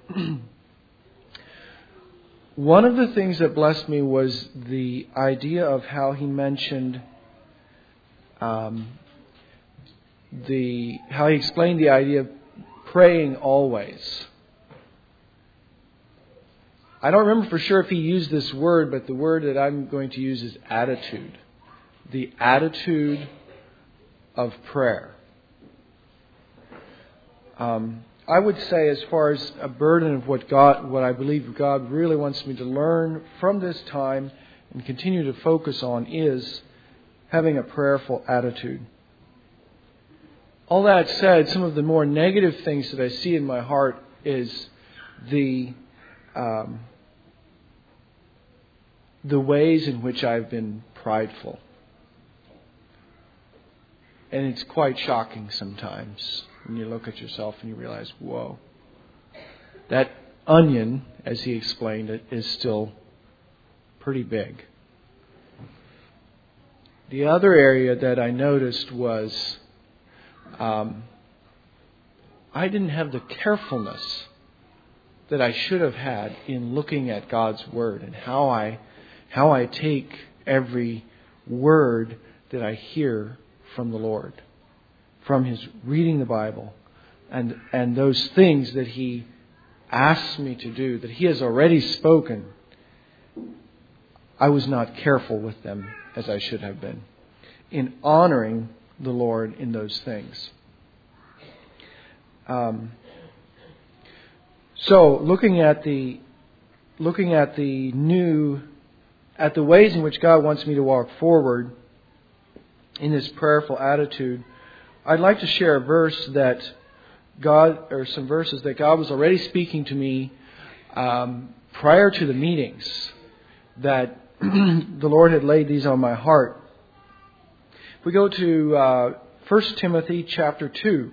One of the things that blessed me was the idea of how he mentioned Um, the how he explained the idea of praying always. I don't remember for sure if he used this word, but the word that I'm going to use is attitude. The attitude of prayer. Um, I would say, as far as a burden of what God, what I believe God really wants me to learn from this time and continue to focus on, is having a prayerful attitude. All that said, some of the more negative things that I see in my heart is the um, the ways in which I've been prideful. And it's quite shocking sometimes when you look at yourself and you realize, whoa, that onion, as he explained it, is still pretty big. The other area that I noticed was um, I didn't have the carefulness that I should have had in looking at God's Word and how I how I take every word that I hear from the Lord, from His reading the Bible, and and those things that He asks me to do, that He has already spoken. I was not careful with them as I should have been in honoring the Lord in those things. Um, so, looking at the looking at the new, at the ways in which God wants me to walk forward in this prayerful attitude, I'd like to share a verse that God, or some verses that God was already speaking to me um, prior to the meetings, that the Lord had laid these on my heart. We go to uh, First Timothy chapter two.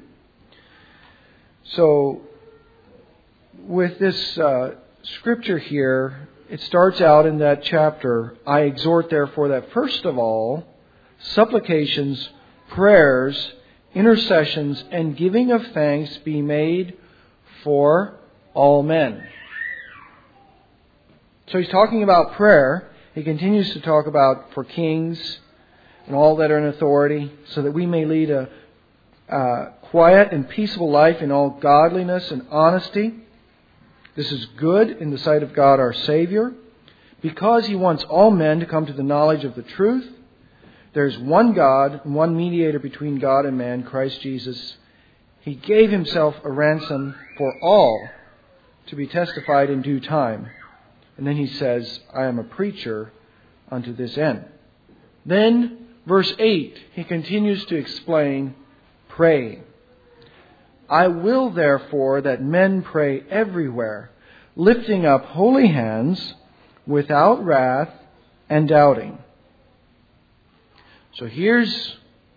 So, with this uh, scripture here, it starts out in that chapter, I exhort therefore that first of all, supplications, prayers, intercessions, and giving of thanks be made for all men. So he's talking about prayer. He continues to talk about for kings and all that are in authority, so that we may lead a uh, quiet and peaceable life in all godliness and honesty. This is good in the sight of God our Savior, because He wants all men to come to the knowledge of the truth. There is one God, and one mediator between God and man, Christ Jesus. He gave Himself a ransom for all, to be testified in due time. And then he says, I am a preacher unto this end. Then, verse eight, he continues to explain praying. I will therefore that men pray everywhere, lifting up holy hands without wrath and doubting. So here's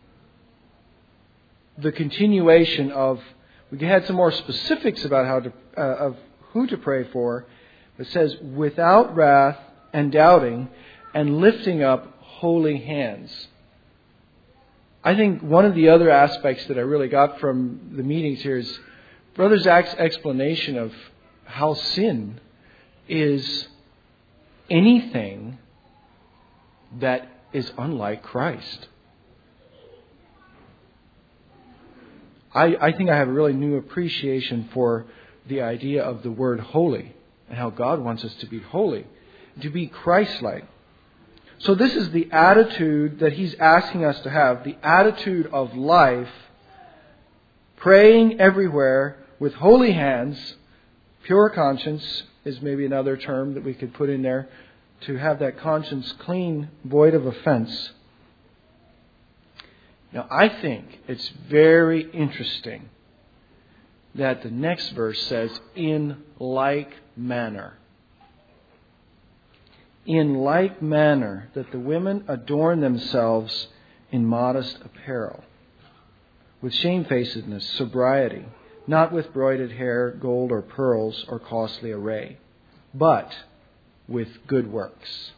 the continuation of, we had some more specifics about how to, uh, of who to pray for. It says, without wrath and doubting, and lifting up holy hands. I think one of the other aspects that I really got from the meetings here is Brother Zach's explanation of how sin is anything that is unlike Christ. I, I think I have a really new appreciation for the idea of the word holy and how God wants us to be holy, to be Christ-like. So this is the attitude that He's asking us to have, the attitude of life, praying everywhere with holy hands. Pure conscience is maybe another term that we could put in there, to have that conscience clean, void of offense. Now, I think it's very interesting that the next verse says, in like manner. In like manner, that the women adorn themselves in modest apparel, with shamefacedness, sobriety, not with broided hair, gold or pearls, or costly array, but with good works.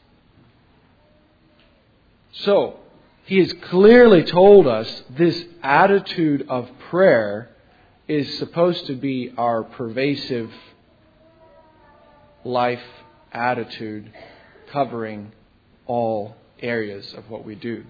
So, He has clearly told us this attitude of prayer is supposed to be our pervasive life attitude, covering all areas of what we do.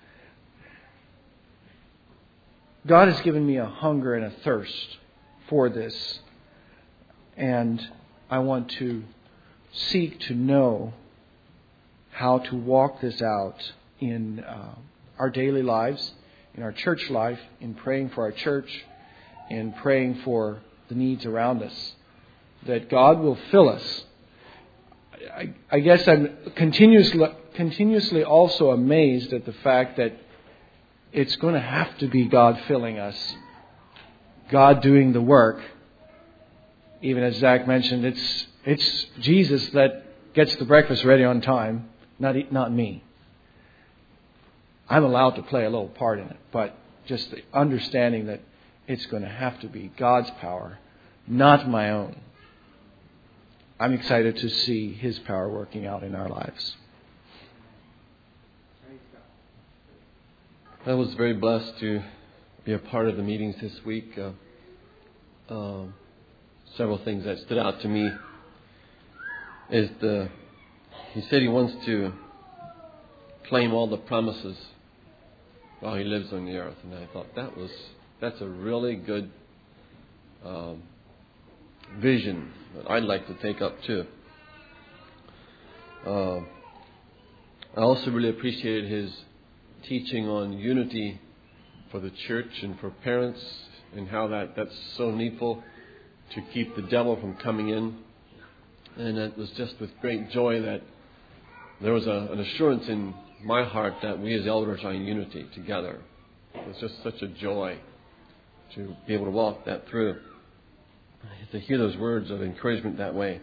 God has given me a hunger and a thirst for this, and I want to seek to know how to walk this out in uh, our daily lives, in our church life, in praying for our church, in praying for the needs around us, that God will fill us. I, I guess I'm continuously, continuously also amazed at the fact that it's going to have to be God filling us, God doing the work. Even as Zach mentioned, it's it's Jesus that gets the breakfast ready on time, not not me. I'm allowed to play a little part in it, but just the understanding that it's going to have to be God's power, not my own. I'm excited to see His power working out in our lives. I was very blessed to be a part of the meetings this week. Uh, um, several things that stood out to me is the, he said he wants to claim all the promises while he lives on the earth. And I thought that was, that's a really good um, vision that I'd like to take up too. Uh, I also really appreciated his teaching on unity for the church and for parents, and how that, that's so needful to keep the devil from coming in. And it was just with great joy that there was a, an assurance in my heart that we as elders are in unity together. It was just such a joy to be able to walk that through, to hear those words of encouragement that way.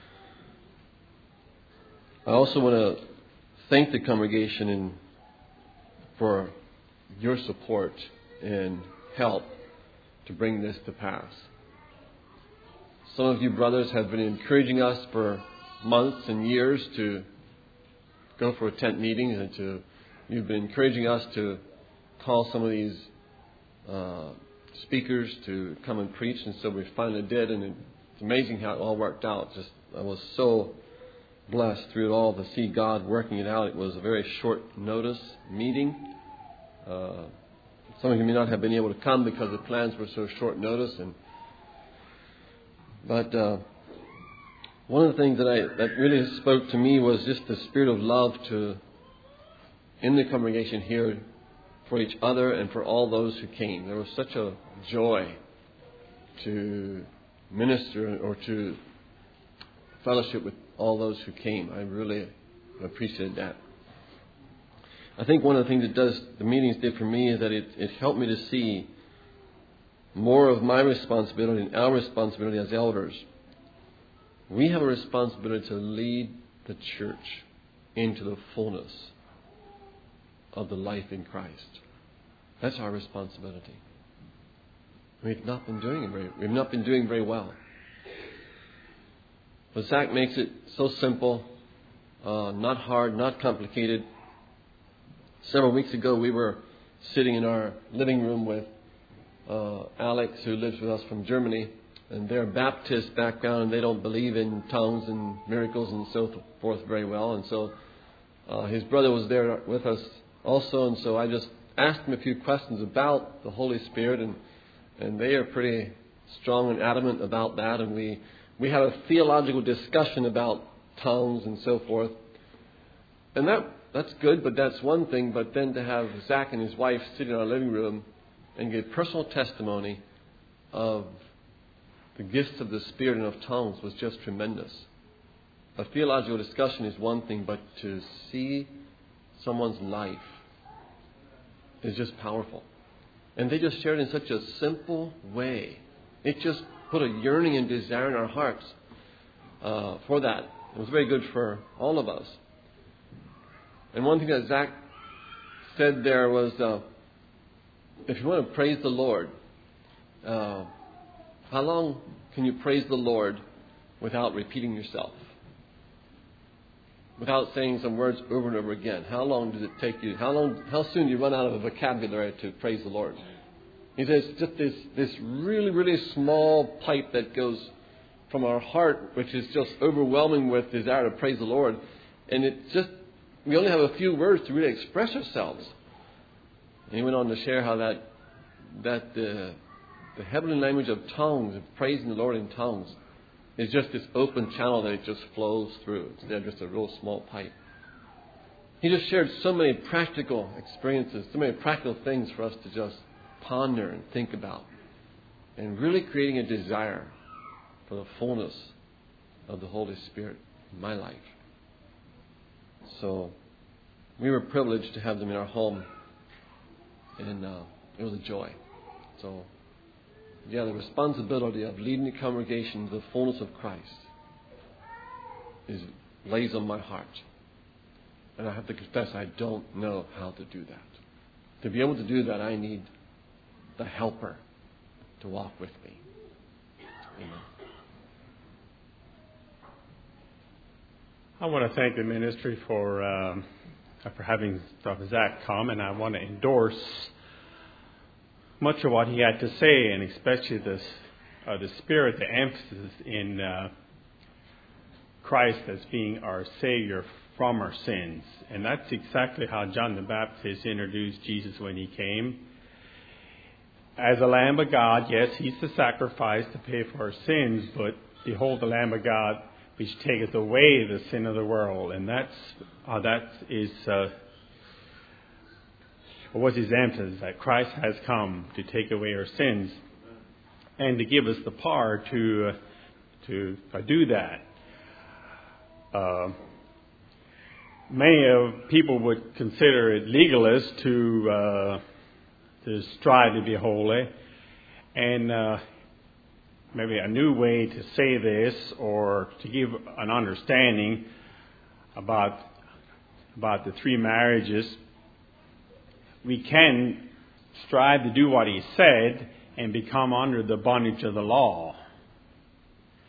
I also want to thank the congregation in, for your support and help to bring this to pass. Some of you brothers have been encouraging us for months and years to go for tent meetings, and to you've been encouraging us to call some of these uh, speakers to come and preach, and so we finally did, and it's amazing how it all worked out. Just I was so blessed through it all to see God working it out. It was a very short notice meeting. Uh, some of you may not have been able to come because the plans were so short notice, and but uh, one of the things that I that really spoke to me was just the spirit of love to in the congregation here for each other and for all those who came. There was such a joy to minister or to fellowship with all those who came. I really appreciated that. I think one of the things that does the meetings did for me is that it, it helped me to see more of my responsibility and our responsibility as elders. We have a responsibility to lead the church into the fullness of the life in Christ. That's our responsibility. We've not been doing it very we've not been doing very well. But Zach makes it so simple, uh, not hard, not complicated. Several weeks ago we were sitting in our living room with uh, Alex, who lives with us from Germany, and they're Baptist background and they don't believe in tongues and miracles and so forth very well. And so uh, his brother was there with us also, and so I just asked him a few questions about the Holy Spirit, and and they are pretty strong and adamant about that. And we, we had a theological discussion about tongues and so forth. And that that's good, but that's one thing. But then to have Zach and his wife sit in our living room and give personal testimony of the gifts of the Spirit and of tongues was just tremendous. A theological discussion is one thing, but to see someone's life is just powerful. And they just shared in such a simple way. It just put a yearning and desire in our hearts uh, for that. It was very good for all of us. And one thing that Zach said there was, uh, if you want to praise the Lord, uh, how long can you praise the Lord without repeating yourself? Without saying some words over and over again? How long does it take you? How long? How soon do you run out of a vocabulary to praise the Lord? He says just this, this really, really small pipe that goes from our heart, which is just overwhelming with desire to praise the Lord. And it just, we only have a few words to really express ourselves. And he went on to share how that, that uh, the heavenly language of tongues, of praising the Lord in tongues, is just this open channel that it just flows through. It's just a real small pipe. He just shared so many practical experiences, so many practical things for us to just ponder and think about. And really creating a desire for the fullness of the Holy Spirit in my life. So we were privileged to have them in our home. And uh, it was a joy. So yeah, the responsibility of leading the congregation to the fullness of Christ is lays on my heart. And I have to confess, I don't know how to do that. To be able to do that, I need the helper to walk with me. Amen. I want to thank the ministry for um, for having Doctor Zach come, and I want to endorse much of what he had to say, and especially this, uh, the spirit, the emphasis in uh, Christ as being our Savior from our sins. And that's exactly how John the Baptist introduced Jesus when he came. As a Lamb of God, yes, he's the sacrifice to pay for our sins, but behold the Lamb of God which taketh away the sin of the world. And that's uh, that is... Uh, What was his emphasis? That Christ has come to take away our sins and to give us the power to uh, to uh, do that. Uh, many of people would consider it legalist to uh, to strive to be holy, and uh, maybe a new way to say this, or to give an understanding about about the three marriages. We can strive to do what he said and become under the bondage of the law.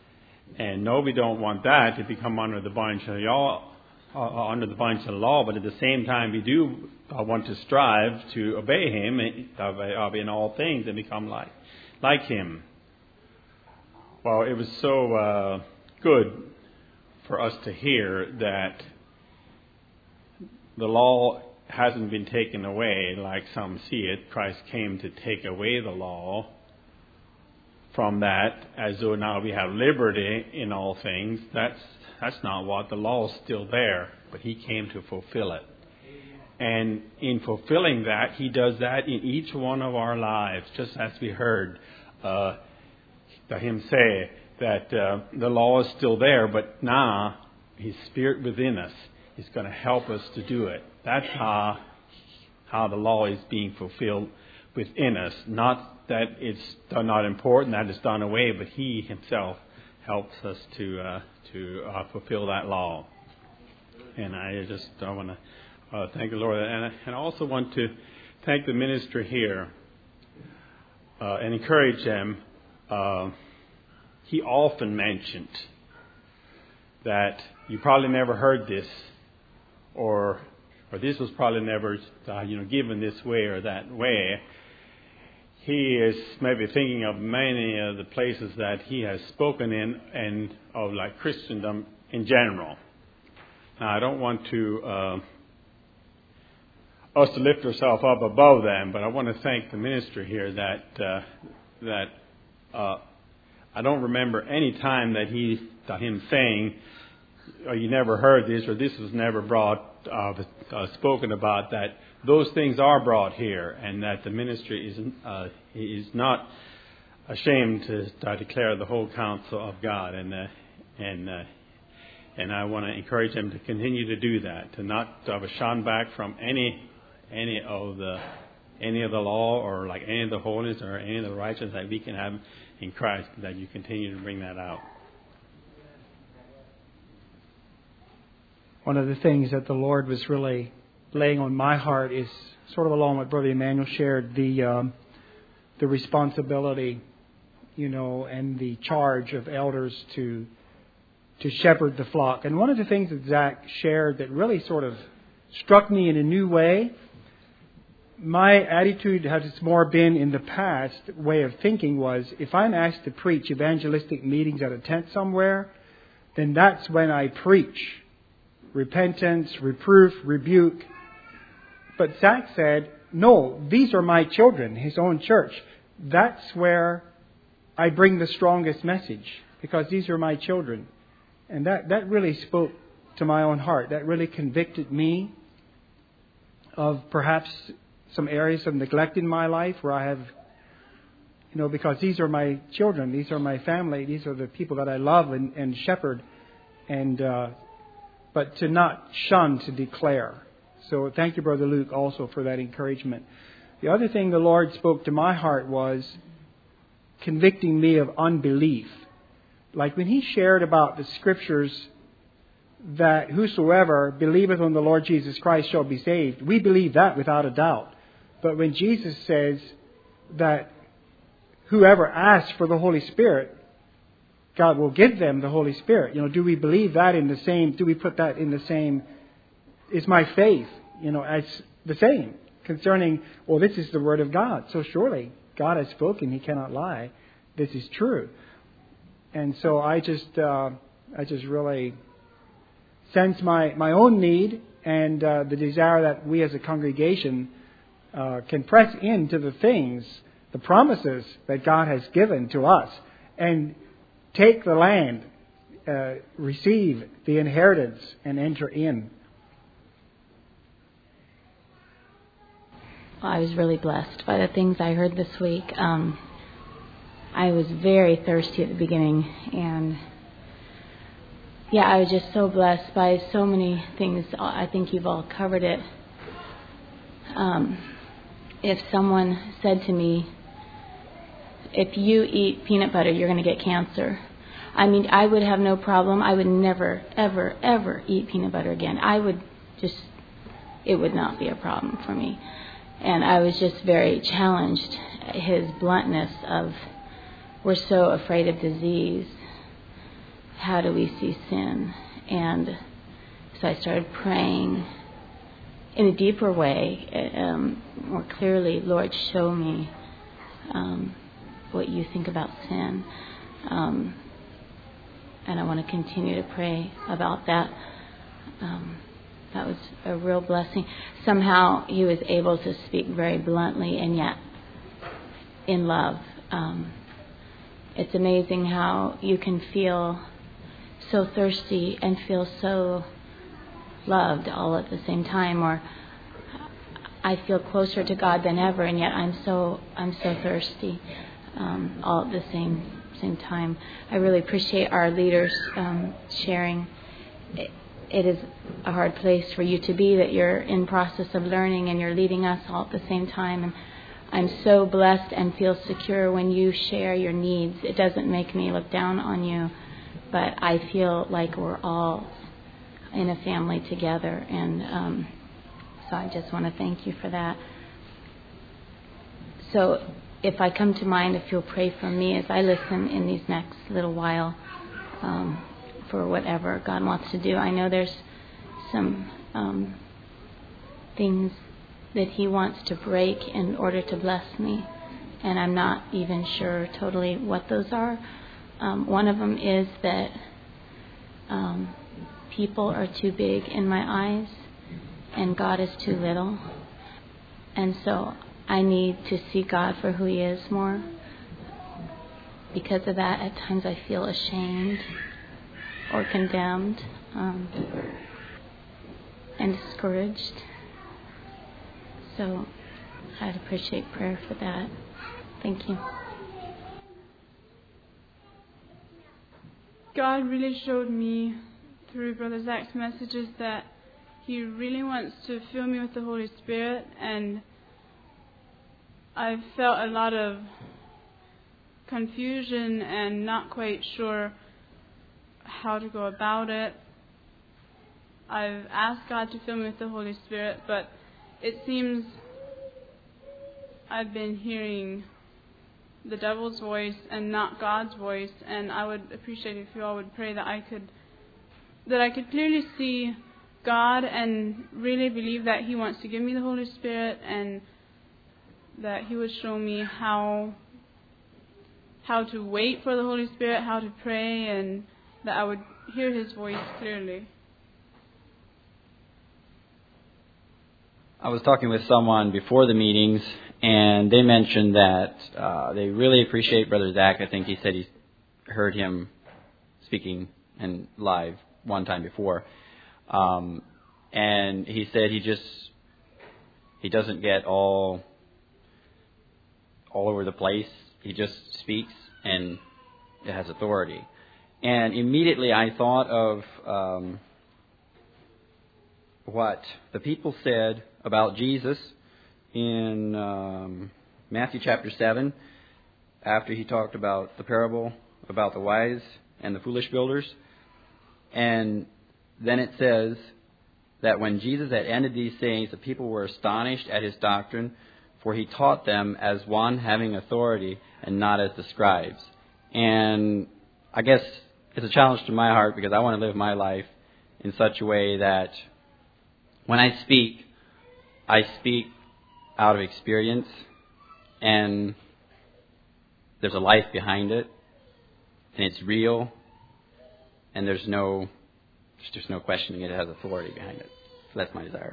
And no, we don't want that to become under the bondage of the law, uh, under the bondage of the law. But at the same time, we do uh, want to strive to obey Him uh, in all things and become like like Him. Well, it was so uh, good for us to hear that the law hasn't been taken away like some see it. Christ came to take away the law from that, as though now we have liberty in all things. That's that's not what the law is still there, but He came to fulfill it. And in fulfilling that, He does that in each one of our lives, just as we heard uh, Him say that uh, the law is still there, but now His Spirit within us is going to help us to do it. That's how how the law is being fulfilled within us. Not that it's not important, that it's done away, but He Himself helps us to uh, to uh, fulfill that law. And I just I want to uh, thank the Lord, and I, and I also want to thank the minister here uh, and encourage them. Uh, he often mentioned that you probably never heard this, or or this was probably never uh, you know given this way or that way. He is maybe thinking of many of the places that he has spoken in, and of like Christendom in general. Now, I don't want to uh, us to lift ourselves up above them, but I want to thank the minister here that uh, that uh, I don't remember any time that he that him saying, "Oh, you never heard this," or "This was never brought uh, uh, spoken about." That those things are brought here, and that the ministry is uh, is not ashamed to uh, declare the whole counsel of God, and uh, and uh, and I want to encourage them to continue to do that, to not uh, shun back from any any of the any of the law, or like any of the holiness or any of the righteousness that we can have in Christ. That you continue to bring that out. One of the things that the Lord was really laying on my heart is sort of along what Brother Emmanuel shared, the um, the responsibility, you know, and the charge of elders to to shepherd the flock. And one of the things that Zach shared that really sort of struck me in a new way, my attitude has more been in the past way of thinking was, if I'm asked to preach evangelistic meetings at a tent somewhere, then that's when I preach repentance, reproof, rebuke. But Zach said, no, these are my children, his own church. That's where I bring the strongest message, because these are my children. And that, that really spoke to my own heart. That really convicted me of perhaps some areas of neglect in my life where I have, you know, because these are my children, these are my family, these are the people that I love and, and shepherd, and uh, but to not shun, to declare. So thank you, Brother Luke, also for that encouragement. The other thing the Lord spoke to my heart was convicting me of unbelief. Like when He shared about the Scriptures that whosoever believeth on the Lord Jesus Christ shall be saved, we believe that without a doubt. But when Jesus says that whoever asks for the Holy Spirit, God will give them the Holy Spirit. You know, do we believe that in the same, do we put that in the same, is my faith, you know, as the same concerning, well, this is the Word of God. So surely God has spoken. He cannot lie. This is true. And so I just, uh, I just really sense my, my own need and uh, the desire that we as a congregation uh, can press into the things, the promises that God has given to us, and take the land, uh, receive the inheritance, and enter in. Well, I was really blessed by the things I heard this week. Um, I was very thirsty at the beginning, and yeah, I was just so blessed by so many things. I think you've all covered it. Um, if someone said to me, if you eat peanut butter, you're going to get cancer, I mean, I would have no problem. I would never, ever, ever eat peanut butter again. I would just, it would not be a problem for me. And I was just very challenged. His bluntness of, we're so afraid of disease. how do we see sin? And so I started praying in a deeper way, um, more clearly, Lord, show me um, what you think about sin. Um, and I want to continue to pray about that. Um, that was a real blessing. Somehow he was able to speak very bluntly and yet in love. Um, it's amazing how you can feel so thirsty and feel so loved all at the same time, or I feel closer to God than ever, and yet I'm so I'm so thirsty um, all at the same same time. I really appreciate our leaders um, sharing. It, it is a hard place for you to be, that you're in process of learning and you're leading us all at the same time. And I'm so blessed and feel secure when you share your needs. It doesn't make me look down on you, but I feel like we're all in a family together, and um, so I just want to thank you for that. So if I come to mind, if you'll pray for me as I listen in these next little while um, for whatever God wants to do. I know there's some um, things that he wants to break in order to bless me, and I'm not even sure totally what those are. Um, one of them is that um, people are too big in my eyes and God is too little. And so I need to see God for who he is more. Because of that, at times I feel ashamed or condemned um, and discouraged. So I'd appreciate prayer for that. Thank you. God really showed me through Brother Zach's messages that he really wants to fill me with the Holy Spirit, and I've felt a lot of confusion and not quite sure how to go about it. I've asked God to fill me with the Holy Spirit, but it seems I've been hearing the devil's voice and not God's voice, and I would appreciate if you all would pray that I could that I could clearly see God and really believe that he wants to give me the Holy Spirit, and that he would show me how how to wait for the Holy Spirit, how to pray, and that I would hear his voice clearly. I was talking with someone before the meetings, and they mentioned that uh, they really appreciate Brother Zach. I think he said he heard him speaking and live one time before. Um, and he said he just, he doesn't get all, all over the place. He just speaks and it has authority. And immediately I thought of um, what the people said about Jesus in um, Matthew chapter seven, after he talked about the parable about the wise and the foolish builders. And then it says that when Jesus had ended these sayings, the people were astonished at his doctrine, for he taught them as one having authority and not as the scribes. And I guess it's a challenge to my heart, because I want to live my life in such a way that when I speak, I speak out of experience, and there's a life behind it, and it's real, and there's no there's just no questioning it. It has authority behind it. So that's my desire.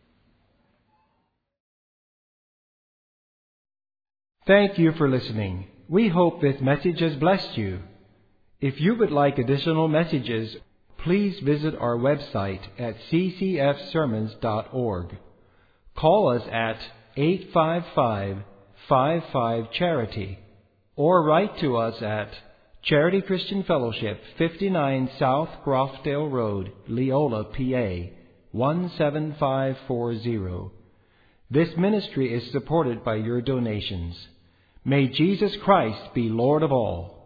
Thank you for listening. We hope this message has blessed you. If you would like additional messages, please visit our website at c c f sermons dot org. Call us at eight five five, five five, charity or write to us at Charity Christian Fellowship, fifty-nine South Grofdale Road, Leola, P A, one seven five four zero. This ministry is supported by your donations. May Jesus Christ be Lord of all.